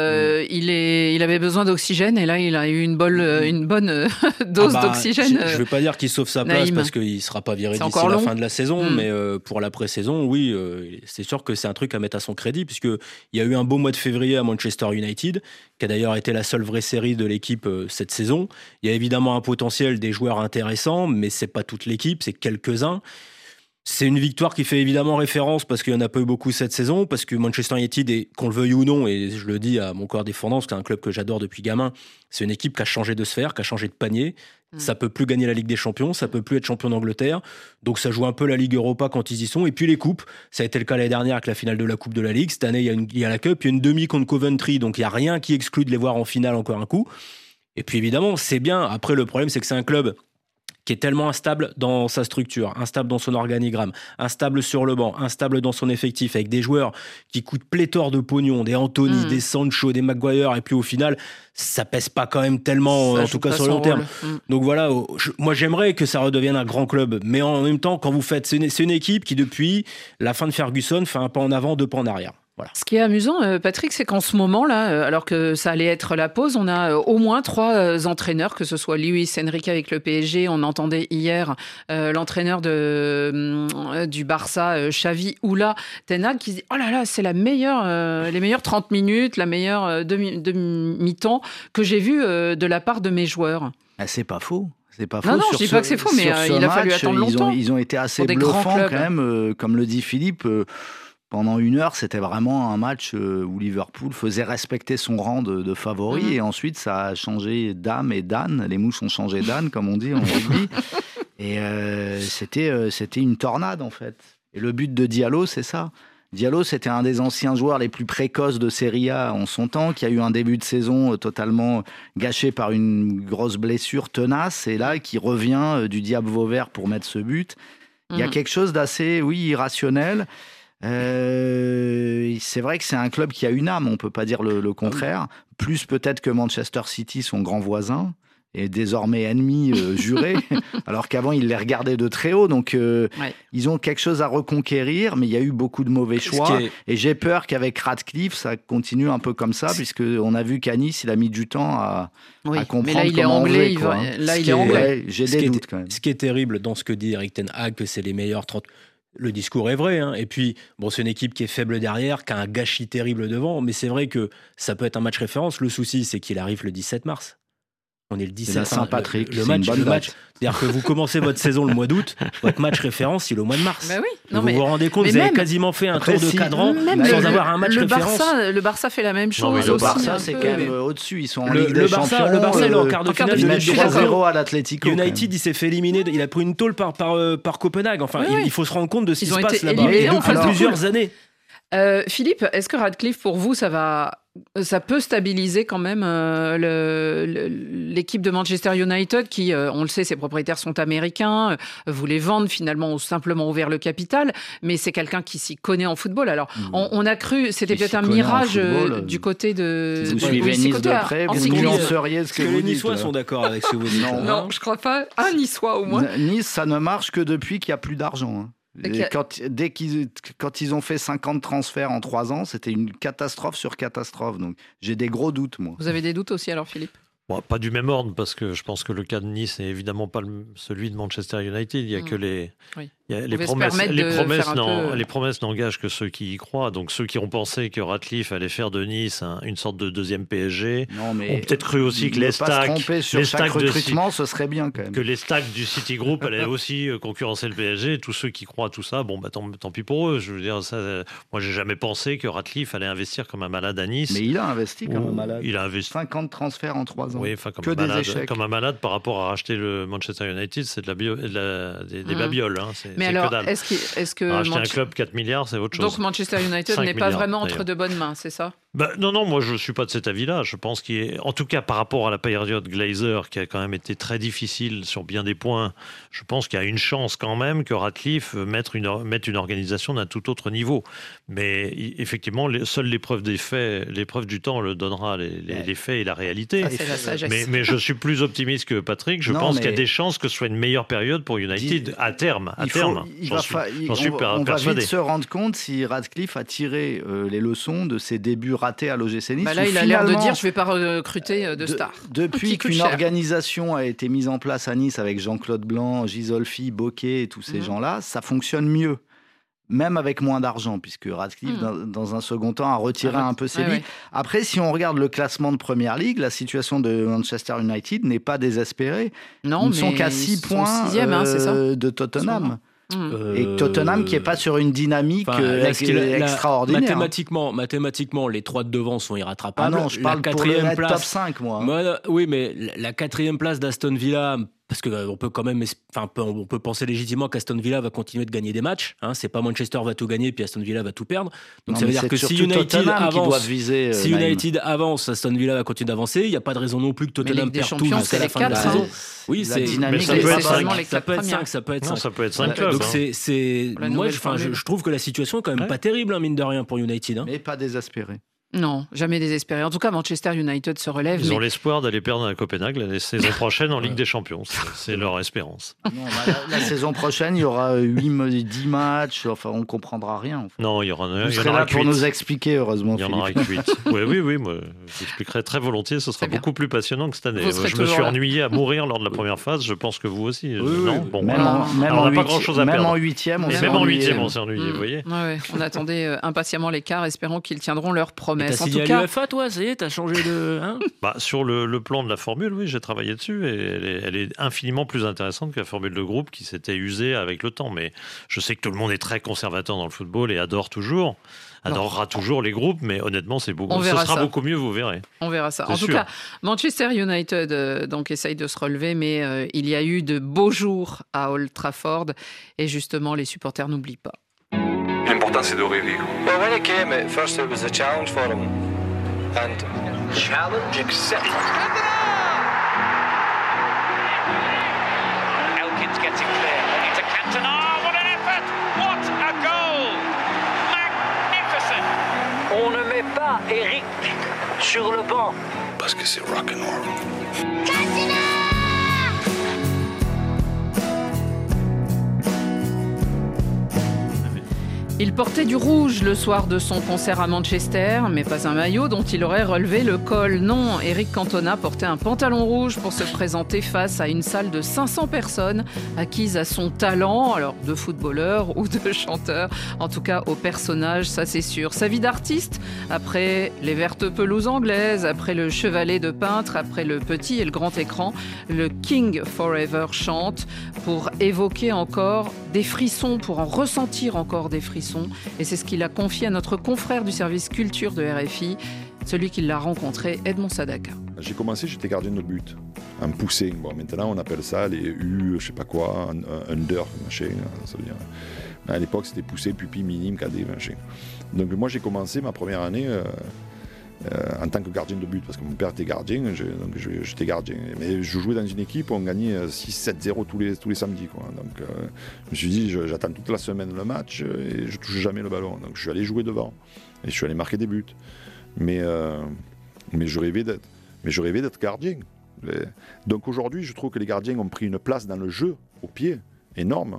B: il avait besoin d'oxygène et là, il a eu une bonne dose d'oxygène.
C: Je ne vais pas dire qu'il sauve sa place parce qu'il ne sera pas viré d'ici la fin de la saison, mais pour la pré-saison, oui, c'est sûr que c'est un truc à mettre à son crédit, puisqu'il y a eu un beau mois de février à Manchester United, qui a d'ailleurs été la seule vraie série de l'équipe cette saison. Il y a évidemment un potentiel, des joueurs intéressants, mais ce n'est pas toute l'équipe, c'est quelques-uns. C'est une victoire qui fait évidemment référence parce qu'il n'y en a pas eu beaucoup cette saison, parce que Manchester United, qu'on le veuille ou non, et je le dis à mon corps défendant, c'est un club que j'adore depuis gamin, c'est une équipe qui a changé de sphère, qui a changé de panier. Ça peut plus gagner la Ligue des Champions, ça peut plus être champion d'Angleterre, donc ça joue un peu la Ligue Europa quand ils y sont, et puis les coupes, ça a été le cas l'année dernière avec la finale de la Coupe de la Ligue, cette année il y a la Cup, il y a une demi contre Coventry, donc il n'y a rien qui exclut de les voir en finale encore un coup, et puis évidemment c'est bien, après le problème c'est que c'est un club qui est tellement instable dans sa structure, instable dans son organigramme, instable sur le banc, instable dans son effectif, avec des joueurs qui coûtent pléthore de pognon, des Anthony, des Sancho, des Maguire, et puis au final, ça pèse pas quand même tellement, en tout cas sur le long terme. Donc voilà, moi j'aimerais que ça redevienne un grand club, mais en même temps, quand vous faites, c'est une équipe qui depuis la fin de Ferguson fait un pas en avant, 2 pas en arrière. Voilà.
B: Ce qui est amusant, Patrick, c'est qu'en ce moment-là, alors que ça allait être la pause, on a au moins 3 entraîneurs, que ce soit Luis Enrique avec le PSG, on entendait hier l'entraîneur du Barça, Xavi, ou là, Ten Hag, qui dit « Oh là là, c'est les meilleures 30 minutes, la meilleure demi-temps que j'ai vue de la part de mes joueurs. »
E: C'est pas faux. C'est pas faux.
B: Non, je dis pas que c'est faux, mais il a fallu attendre longtemps.
E: Ils ont été assez bluffants quand même, comme le dit Philippe. Pendant 1 heure, c'était vraiment un match où Liverpool faisait respecter son rang de favori. Et ensuite, ça a changé d'âme et d'âne. Les mouches ont changé d'âne, comme on dit en rugby. Et c'était une tornade, en fait. Et le but de Diallo, c'est ça. Diallo, c'était un des anciens joueurs les plus précoces de Serie A en son temps, qui a eu un début de saison totalement gâché par une grosse blessure tenace. Et là, qui revient du diable Vauvert pour mettre ce but. Il y a quelque chose d'assez, irrationnel. C'est vrai que c'est un club qui a une âme, on ne peut pas dire le contraire. Plus peut-être que Manchester City, son grand voisin, et désormais ennemi juré, alors qu'avant ils les regardaient de très haut. Donc ils ont quelque chose à reconquérir, mais il y a eu beaucoup de mauvais choix. Et j'ai peur qu'avec Radcliffe, ça continue un peu comme ça, puisqu'on a vu qu'à Nice, il a mis du temps à comprendre. Mais là, il est anglais.
B: Il est anglais.
E: J'ai des doutes quand même.
C: Ce qui est terrible dans ce que dit Eric Ten Hag, que c'est les meilleurs 30... Le discours est vrai, hein. Et puis c'est une équipe qui est faible derrière, qui a un gâchis terrible devant, mais c'est vrai que ça peut être un match référence. Le souci, c'est qu'il arrive le 17 mars. On est le 17 mars.
E: Saint-Patrick,
C: le match. C'est-à-dire que vous commencez votre saison le mois d'août, votre match référence, il est au mois de mars.
B: Bah oui.
C: Vous vous rendez compte, vous avez quasiment fait un tour de cadran sans avoir un match référence.
B: Le Barça fait la même chose.
E: Le Barça, c'est quand même au-dessus. Ils sont en Ligue des Champions.
C: Le Barça, il est en quart de finale.
E: Ils mettent 3-0 à l'Atlético.
C: United, il s'est fait éliminer. Il a pris une tôle par Copenhague. Enfin, il faut se rendre compte de ce qui se passe là-bas.
B: Et
C: depuis plusieurs années.
B: Philippe, est-ce que Radcliffe, pour vous, ça peut stabiliser quand même l'équipe de Manchester United qui, on le sait, ses propriétaires sont américains, voulaient vendre finalement ou simplement ouvrir le capital, mais c'est quelqu'un qui s'y connaît en football. Alors, on a cru, c'était peut-être un mirage du côté de...
E: Si vous suivez Nice de près, vous nuanceriez ce que vous dites.
C: Les Niçois sont d'accord avec ce que vous dites.
B: Non, je crois pas. Un Niçois au moins.
E: Nice, ça ne marche que depuis qu'il n'y a plus d'argent. Hein. Quand ils ont fait 50 transferts en 3 ans, c'était une catastrophe sur catastrophe. Donc j'ai des gros doutes, moi.
B: Vous avez des doutes aussi alors, Philippe ?
D: Bon, pas du même ordre, parce que je pense que le cas de Nice n'est évidemment pas celui de Manchester United. Il n'y a que les promesses n'engagent que ceux qui y croient. Donc ceux qui ont pensé que Radcliffe allait faire de Nice une sorte de deuxième PSG ont peut-être cru aussi que les stacks
E: recrutement, ce serait bien quand même.
D: Que les stacks du Citigroup allaient aussi concurrencer le PSG. Tous ceux qui croient à tout ça, tant pis pour eux. Je veux dire, moi j'ai jamais pensé que Radcliffe allait investir comme un malade à Nice.
E: Mais il a investi comme un malade.
D: Il a investi
E: 50 transferts en 3 ans.
D: Oui, comme un malade par rapport à racheter le Manchester United, c'est des babioles. Hein.
B: Mais alors, est-ce que
D: racheter un club 4 milliards, c'est autre chose.
B: Donc Manchester United n'est pas vraiment entre de bonnes mains, c'est ça ?
D: Non, moi je ne suis pas de cet avis-là. Je pense en tout cas par rapport à la période Glazer, qui a quand même été très difficile sur bien des points, je pense qu'il y a une chance quand même que Radcliffe mette une organisation d'un tout autre niveau. Mais effectivement, seule l'épreuve des faits, l'épreuve du temps le donnera les faits et la réalité.
B: Ça, c'est la sagesse.
D: Mais je suis plus optimiste que Patrick. Je pense qu'il y a des chances que ce soit une meilleure période pour United à terme.
E: On va vite se rendre compte si Radcliffe a tiré les leçons de ses débuts raté à l'OGC Nice.
B: Là, il a l'air de dire je ne vais pas recruter de stars.
E: Depuis qu'une organisation a été mise en place à Nice avec Jean-Claude Blanc, Gisolfi, Bocquet et tous ces gens-là, ça fonctionne mieux. Même avec moins d'argent, puisque Radcliffe, dans un second temps, a retiré un peu ses billes. Après, si on regarde le classement de Première Ligue, la situation de Manchester United n'est pas désespérée.
B: Non,
E: ils ne sont qu'à 6 points de Tottenham. Et Tottenham qui n'est pas sur une dynamique extraordinaire.
C: Mathématiquement, les 3 de devant sont irrattrapables.
E: Ah non, je parle pour le top 5, moi.
C: Oui, mais la 4e place d'Aston Villa... Parce qu'on peut quand même, on peut penser légitimement qu'Aston Villa va continuer de gagner des matchs. Hein, c'est pas Manchester va tout gagner puis Aston Villa va tout perdre. Donc ça veut dire que si United avance, Aston Villa va continuer d'avancer. Il n'y a pas de raison non plus que Tottenham perde tout jusqu'à la fin de la saison.
B: Oui,
C: c'est
B: dynamique.
C: Ça peut être 5. Ça peut être 5.
D: Ça peut être 5 clubs.
C: Donc moi, je trouve que la situation est quand même pas terrible, mine de rien, pour United.
E: Mais pas désespéré.
B: Non, jamais désespéré. En tout cas, Manchester United se relève.
D: Ils ont l'espoir d'aller perdre à Copenhague la saison prochaine en Ligue des Champions. C'est leur espérance.
E: Non, la saison prochaine, il y aura 10 matchs. Enfin, on ne comprendra rien. Enfin.
D: Non, il y aura 8.
E: Vous serez là pour nous expliquer, heureusement.
D: Il y en aura 8. Oui. Moi, j'expliquerai très volontiers. Ce sera beaucoup plus passionnant que cette année. Je me suis ennuyé à mourir lors de la première phase. Je pense que vous aussi. Non, bon,
E: même on n'a pas grand-chose à perdre. Même en 8e,
D: on s'est ennuyé. Vous voyez.
B: On attendait impatiemment l'écart, espérant qu'ils tiendront leurs promesses.
C: En tout cas, l'UEFA, toi, ça y est, t'as changé de...
D: sur le plan de la formule, oui, j'ai travaillé dessus et elle est infiniment plus intéressante que la formule de groupe qui s'était usée avec le temps. Mais je sais que tout le monde est très conservateur dans le football et adorera toujours les groupes, mais honnêtement, ce sera beaucoup mieux, vous verrez.
B: On verra ça. En tout cas, Manchester United donc essaye de se relever, mais il y a eu de beaux jours à Old Trafford et justement, les supporters n'oublient pas.
N: L'important, c'est de rêver.
P: Well, when it came, at first it was a challenge for him. And challenge accepted.
M: Elkins getting clear. Into Cantona. What an effort! What a goal! Magnificent!
P: On ne met pas Eric sur le banc.
N: Parce que c'est rock'n'roll.
P: Cantona!
B: Il portait du rouge le soir de son concert à Manchester, mais pas un maillot dont il aurait relevé le col. Non, Eric Cantona portait un pantalon rouge pour se présenter face à une salle de 500 personnes acquises à son talent, alors de footballeur ou de chanteur, en tout cas au personnage, ça c'est sûr. Sa vie d'artiste, après les vertes pelouses anglaises, après le chevalet de peintre, après le petit et le grand écran, le King Forever chante pour évoquer encore des frissons, pour en ressentir encore des frissons. Et c'est ce qu'il a confié à notre confrère du service culture de RFI, celui qui l'a rencontré, Edmond Sadaka.
Q: J'ai commencé, j'étais gardien de but, un poussé. Bon, maintenant, on appelle ça les U, je sais pas quoi, un under, machin. Ça veut dire. À l'époque, c'était poussé, pupille, minime, cadet, machin. Donc moi j'ai commencé ma première année en tant que gardien de but, parce que mon père était gardien, donc j'étais gardien. Mais je jouais dans une équipe où on gagnait 6-7-0 tous les samedis, quoi. Donc je me suis dit, j'attends toute la semaine le match et je touche jamais le ballon. Donc je suis allé jouer devant et je suis allé marquer des buts. Mais je rêvais d'être gardien. Donc aujourd'hui, je trouve que les gardiens ont pris une place dans le jeu, au pied, énorme.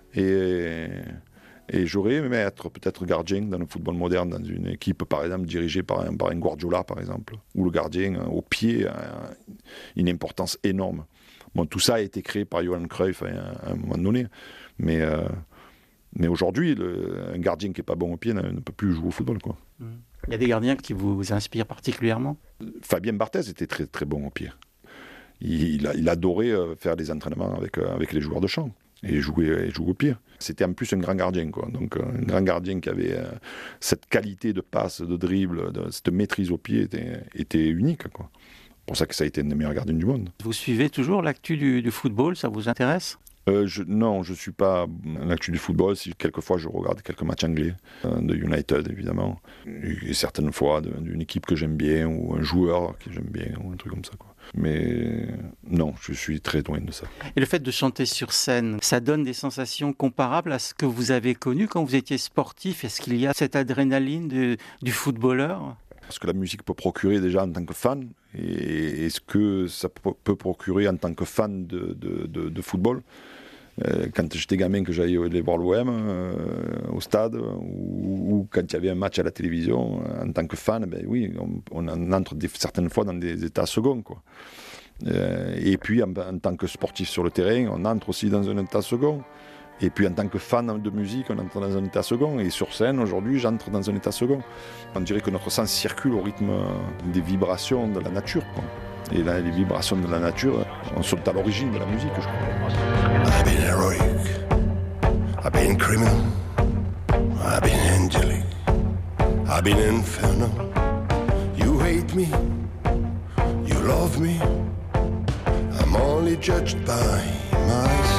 Q: Et j'aurais aimé être peut-être gardien dans le football moderne, dans une équipe par exemple dirigée par un Guardiola par exemple, où le gardien au pied a une importance énorme. Bon, tout ça a été créé par Johan Cruyff à un moment donné, mais aujourd'hui, un gardien qui n'est pas bon au pied ne peut plus jouer au football, quoi.
R: Il y a des gardiens qui vous inspirent particulièrement?
Q: Fabien Barthez était très, très bon au pied. Il adorait faire des entraînements avec les joueurs de champ. Et jouer au pied. C'était en plus un grand gardien, quoi. Donc un grand gardien qui avait cette qualité de passe, de dribble, cette maîtrise au pied était unique, quoi. C'est pour ça que ça a été un des meilleurs gardiens du monde.
R: Vous suivez toujours l'actu du football, ça vous intéresse?
Q: Non, je ne suis pas l'actu du football. Quelquefois, je regarde quelques matchs anglais, de United évidemment, et certaines fois d'une équipe que j'aime bien, ou un joueur que j'aime bien, ou un truc comme ça, quoi. Mais non, je suis très loin de ça.
R: Et le fait de chanter sur scène, ça donne des sensations comparables à ce que vous avez connu quand vous étiez sportif? Est-ce qu'il y a cette adrénaline du footballeur?
Q: Ce que la musique peut procurer déjà en tant que fan, et ce que ça peut procurer en tant que fan de football. Quand j'étais gamin, que j'allais aller voir l'OM au stade, ou quand il y avait un match à la télévision, en tant que fan, ben oui, on entre certaines fois dans des états seconds, quoi. Et puis en tant que sportif sur le terrain, on entre aussi dans un état second. Et puis en tant que fan de musique, on entre dans un état second. Et sur scène, aujourd'hui, j'entre dans un état second. On dirait que notre sang circule au rythme des vibrations de la nature, quoi. Et là, les vibrations de la nature, on sont à l'origine de la musique, je crois.
S: I've been heroic, I've been criminal, I've been angelic, I've been infernal. You hate me, you love me, I'm only judged by myself.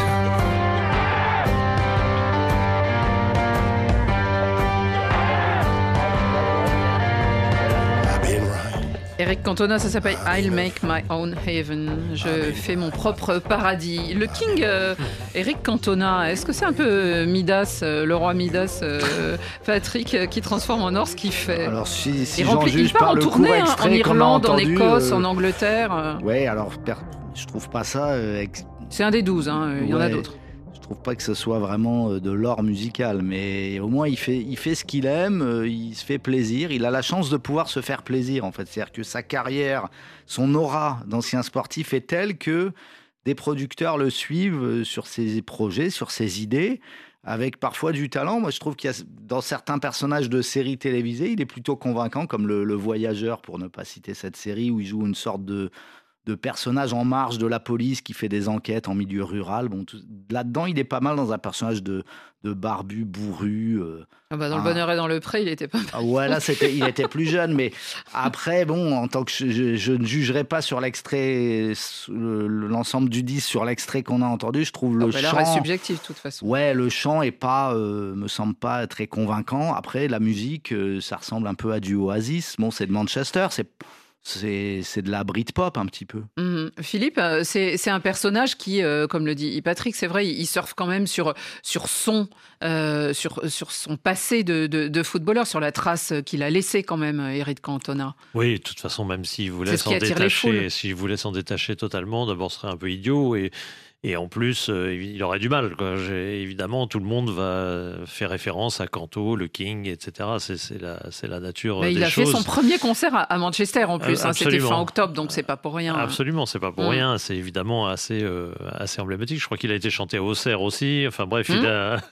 B: Eric Cantona, ça s'appelle I'll Make My Own Heaven. Je fais mon propre paradis. Le King Eric Cantona, est-ce que c'est un peu Midas, le roi Midas, Patrick, qui transforme en or ce qu'il fait?
E: Alors si
B: il part en tournée, en Irlande, en Écosse, en Angleterre.
E: Ouais, alors je trouve pas ça.
B: C'est un des 12, il y en a d'autres.
E: Je trouve pas que ce soit vraiment de l'or musical, mais au moins il fait ce qu'il aime, il se fait plaisir, il a la chance de pouvoir se faire plaisir en fait. C'est-à-dire que sa carrière, son aura d'ancien sportif est telle que des producteurs le suivent sur ses projets, sur ses idées, avec parfois du talent. Moi je trouve qu'il y a dans certains personnages de séries télévisées, il est plutôt convaincant, comme le Voyageur, pour ne pas citer cette série, où il joue une sorte de personnage en marge de la police qui fait des enquêtes en milieu rural. Bon, là-dedans, il est pas mal dans un personnage de barbu, bourru.
B: Dans Le Bonheur et dans le Pré, il était pas mal.
E: Ouais, là, il était plus jeune, mais après, bon, en tant que je ne jugerai pas sur l'extrait, l'ensemble du disque sur l'extrait qu'on a entendu. Je trouve le chant.
B: Là, reste subjectif, de toute façon.
E: Ouais, le chant est pas, me semble pas très convaincant. Après, la musique, ça ressemble un peu à du Oasis. Bon, c'est de Manchester, c'est de la Britpop un petit peu.
B: Philippe, c'est un personnage qui, comme le dit Patrick, c'est vrai, il surfe quand même sur son passé de footballeur, sur la trace qu'il a laissée quand même, Eric Cantona.
D: Oui, de toute façon, même s'il voulait s'en détacher totalement, d'abord ce serait un peu idiot et en plus, il aurait du mal, quoi. Évidemment, tout le monde va faire référence à Canto, le King, etc. C'est la nature des choses.
B: Il a fait son premier concert à Manchester en plus. C'était fin octobre, donc c'est pas pour rien.
D: Absolument, c'est pas pour rien. C'est évidemment assez emblématique. Je crois qu'il a été chanté à Auxerre aussi. Enfin bref, il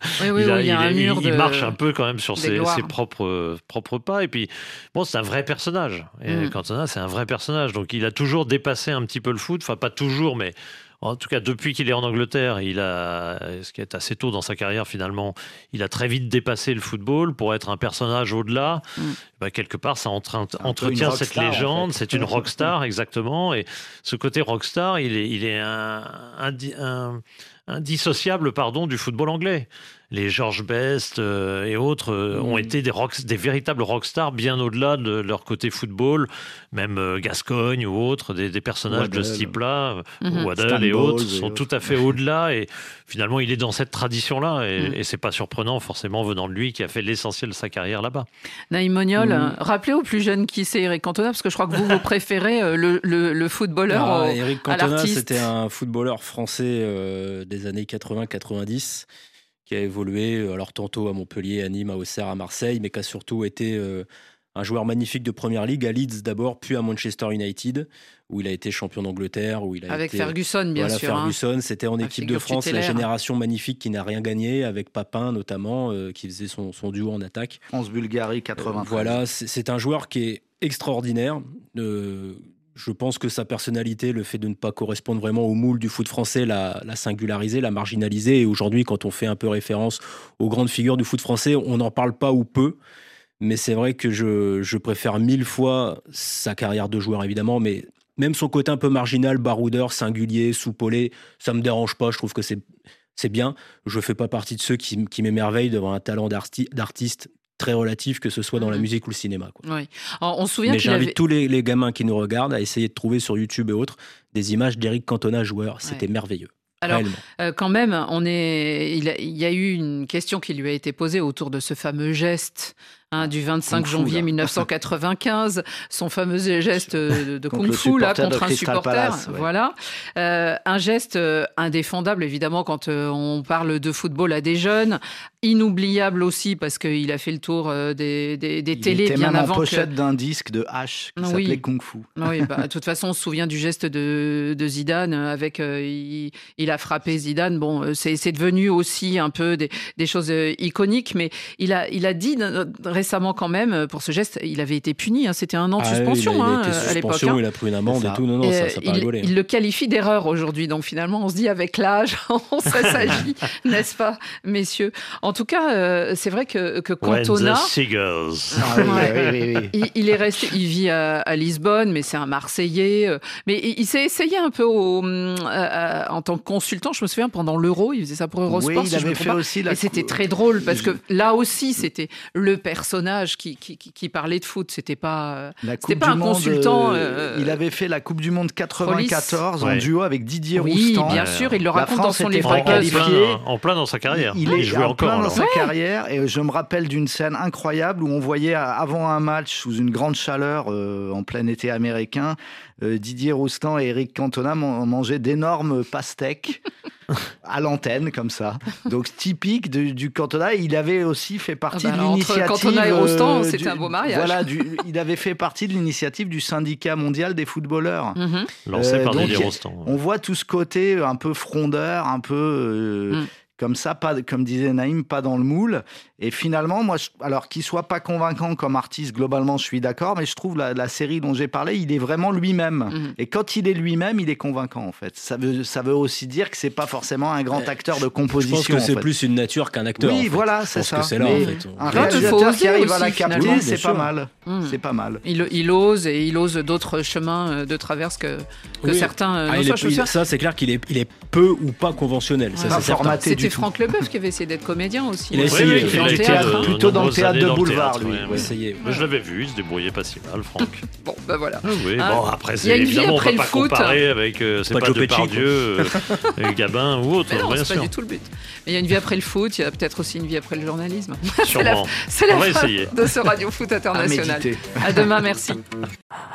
D: marche un peu quand même sur ses propres pas. Et puis, bon, c'est un vrai personnage. Et Cantona, c'est un vrai personnage. Donc, il a toujours dépassé un petit peu le foot. Enfin, pas toujours, mais en tout cas, depuis qu'il est en Angleterre, ce qui est assez tôt dans sa carrière finalement, il a très vite dépassé le football pour être un personnage au-delà. Quelque part, ça entretient cette légende. En fait. C'est une rockstar, exactement. Et ce côté rockstar, il est indissociable du football anglais. Les George Best et autres ont été des véritables rockstars bien au-delà de leur côté football, même Gascogne ou autres, des personnages de ce type-là, Waddle et autres, sont tout à fait au-delà, et finalement il est dans cette tradition-là, et c'est pas surprenant forcément venant de lui qui a fait l'essentiel de sa carrière là-bas.
B: Naïm Moniol, rappelez aux plus jeunes qui c'est Éric Cantona, parce que je crois que vous préférez le footballeur
C: Éric
B: à
C: Cantona,
B: l'artiste.
C: c'était un footballeur français des années 80-90 qui a évolué alors tantôt à Montpellier, à Nîmes, à Auxerre, à Marseille, mais qui a surtout été un joueur magnifique de Première Ligue, à Leeds d'abord, puis à Manchester United, où il a été champion d'Angleterre.
B: Avec
C: été,
B: Ferguson, bien sûr.
C: Ferguson, c'était en équipe de France, la génération magnifique qui n'a rien gagné, avec Papin notamment, qui faisait son duo en attaque.
E: France-Bulgarie, 93.
C: Voilà, c'est un joueur qui est extraordinaire. Je pense que sa personnalité, le fait de ne pas correspondre vraiment au moule du foot français, l'a singularisé, l'a marginalisé. Et aujourd'hui, quand on fait un peu référence aux grandes figures du foot français, on n'en parle pas ou peu. Mais c'est vrai que je préfère 1000 fois sa carrière de joueur, évidemment. Mais même son côté un peu marginal, baroudeur, singulier, soupolé, ça ne me dérange pas. Je trouve que c'est bien. Je ne fais pas partie de ceux qui m'émerveillent devant un talent d'artiste très relatif, que ce soit dans la musique ou le cinéma.
B: Oui. Alors, on se souvient
C: mais
B: qu'il
C: j'invite
B: avait...
C: tous les gamins qui nous regardent à essayer de trouver sur YouTube et autres des images d'Éric Cantona joueur. C'était merveilleux.
B: Alors, quand même, il y a eu une question qui lui a été posée autour de ce fameux geste du 25 janvier 1995, son fameux geste de kung-fu là, contre un supporter.
E: Palace, ouais.
B: Voilà. Un geste indéfendable, évidemment, quand on parle de football à des jeunes. Inoubliable aussi, parce qu'il a fait le tour des télés bien
E: même
B: avant.
E: En pochette d'un disque de H qui s'appelait Kung Fu.
B: Oui, de toute façon, on se souvient du geste de Zidane avec il a frappé Zidane. Bon, c'est devenu aussi un peu des choses iconiques, mais il a dit récemment quand même, pour ce geste, il avait été puni. C'était 1 an de suspension à l'époque.
C: Il a pris une amende et tout. Non, ça pas rigolé.
B: Il le qualifie d'erreur aujourd'hui. Donc finalement, on se dit avec l'âge, ça s'agit, n'est-ce pas, messieurs? En tout cas, c'est vrai que Cantona, il est resté, il vit à Lisbonne, mais c'est un Marseillais. Mais il s'est essayé un peu en tant que consultant. Je me souviens pendant l'Euro, il faisait ça pour Eurosport.
E: Oui, il avait fait aussi
B: et c'était très drôle parce que là aussi, c'était le personnage qui parlait de foot. C'était pas un consultant.
E: Il avait fait la Coupe du Monde 94 en duo avec Didier Roustan.
B: Oui, bien sûr, il le raconte dans son livre.
D: En plein dans sa carrière.
E: Il
D: jouait encore
E: dans sa carrière, et je me rappelle d'une scène incroyable où on voyait avant un match sous une grande chaleur en plein été américain, Didier Roustan et Éric Cantona mangeaient d'énormes pastèques à l'antenne comme ça. Donc typique du Cantona. Il avait aussi fait partie de l'initiative.
B: Entre Cantona et Roustan, c'était un beau mariage.
E: Voilà, il avait fait partie de l'initiative du syndicat mondial des footballeurs,
D: lancé par Didier Roustan.
E: On voit tout ce côté un peu frondeur, un peu comme ça, pas, comme disait Naïm, pas dans le moule. Et finalement, moi, alors qu'il soit pas convaincant comme artiste, globalement, je suis d'accord, mais je trouve la série dont j'ai parlé, il est vraiment lui-même. Et quand il est lui-même, il est convaincant, en fait. Ça veut aussi dire que c'est pas forcément un grand acteur de composition.
C: Je pense que c'est plus une nature qu'un acteur.
E: Oui,
C: en fait.
E: voilà, c'est ça.
C: C'est là, en fait.
E: Un réalisateur qui arrive à la capter,
C: oui,
E: c'est pas mal. C'est pas mal.
B: Il ose d'autres chemins de traverse que certains.
C: Ça, c'est clair qu'il est peu ou pas conventionnel. Ça, c'est formaté.
B: C'était Franck Leboeuf qui avait essayé d'être comédien aussi.
C: Il a essayé.
E: Plutôt dans le théâtre de boulevard, lui.
D: Je l'avais vu, il se débrouillait pas si mal, Franck.
B: Bon, ben voilà.
D: Oui, bon, après, évidemment, on ne peut pas comparer avec c'est pas Depardieu, Gabin ou autre.
B: Non, c'est pas du tout le but. Mais il y a une vie après le foot, il y a peut-être aussi une vie après le journalisme.
D: Sûrement.
B: C'est la fin de ce Radio Foot International. À demain, merci.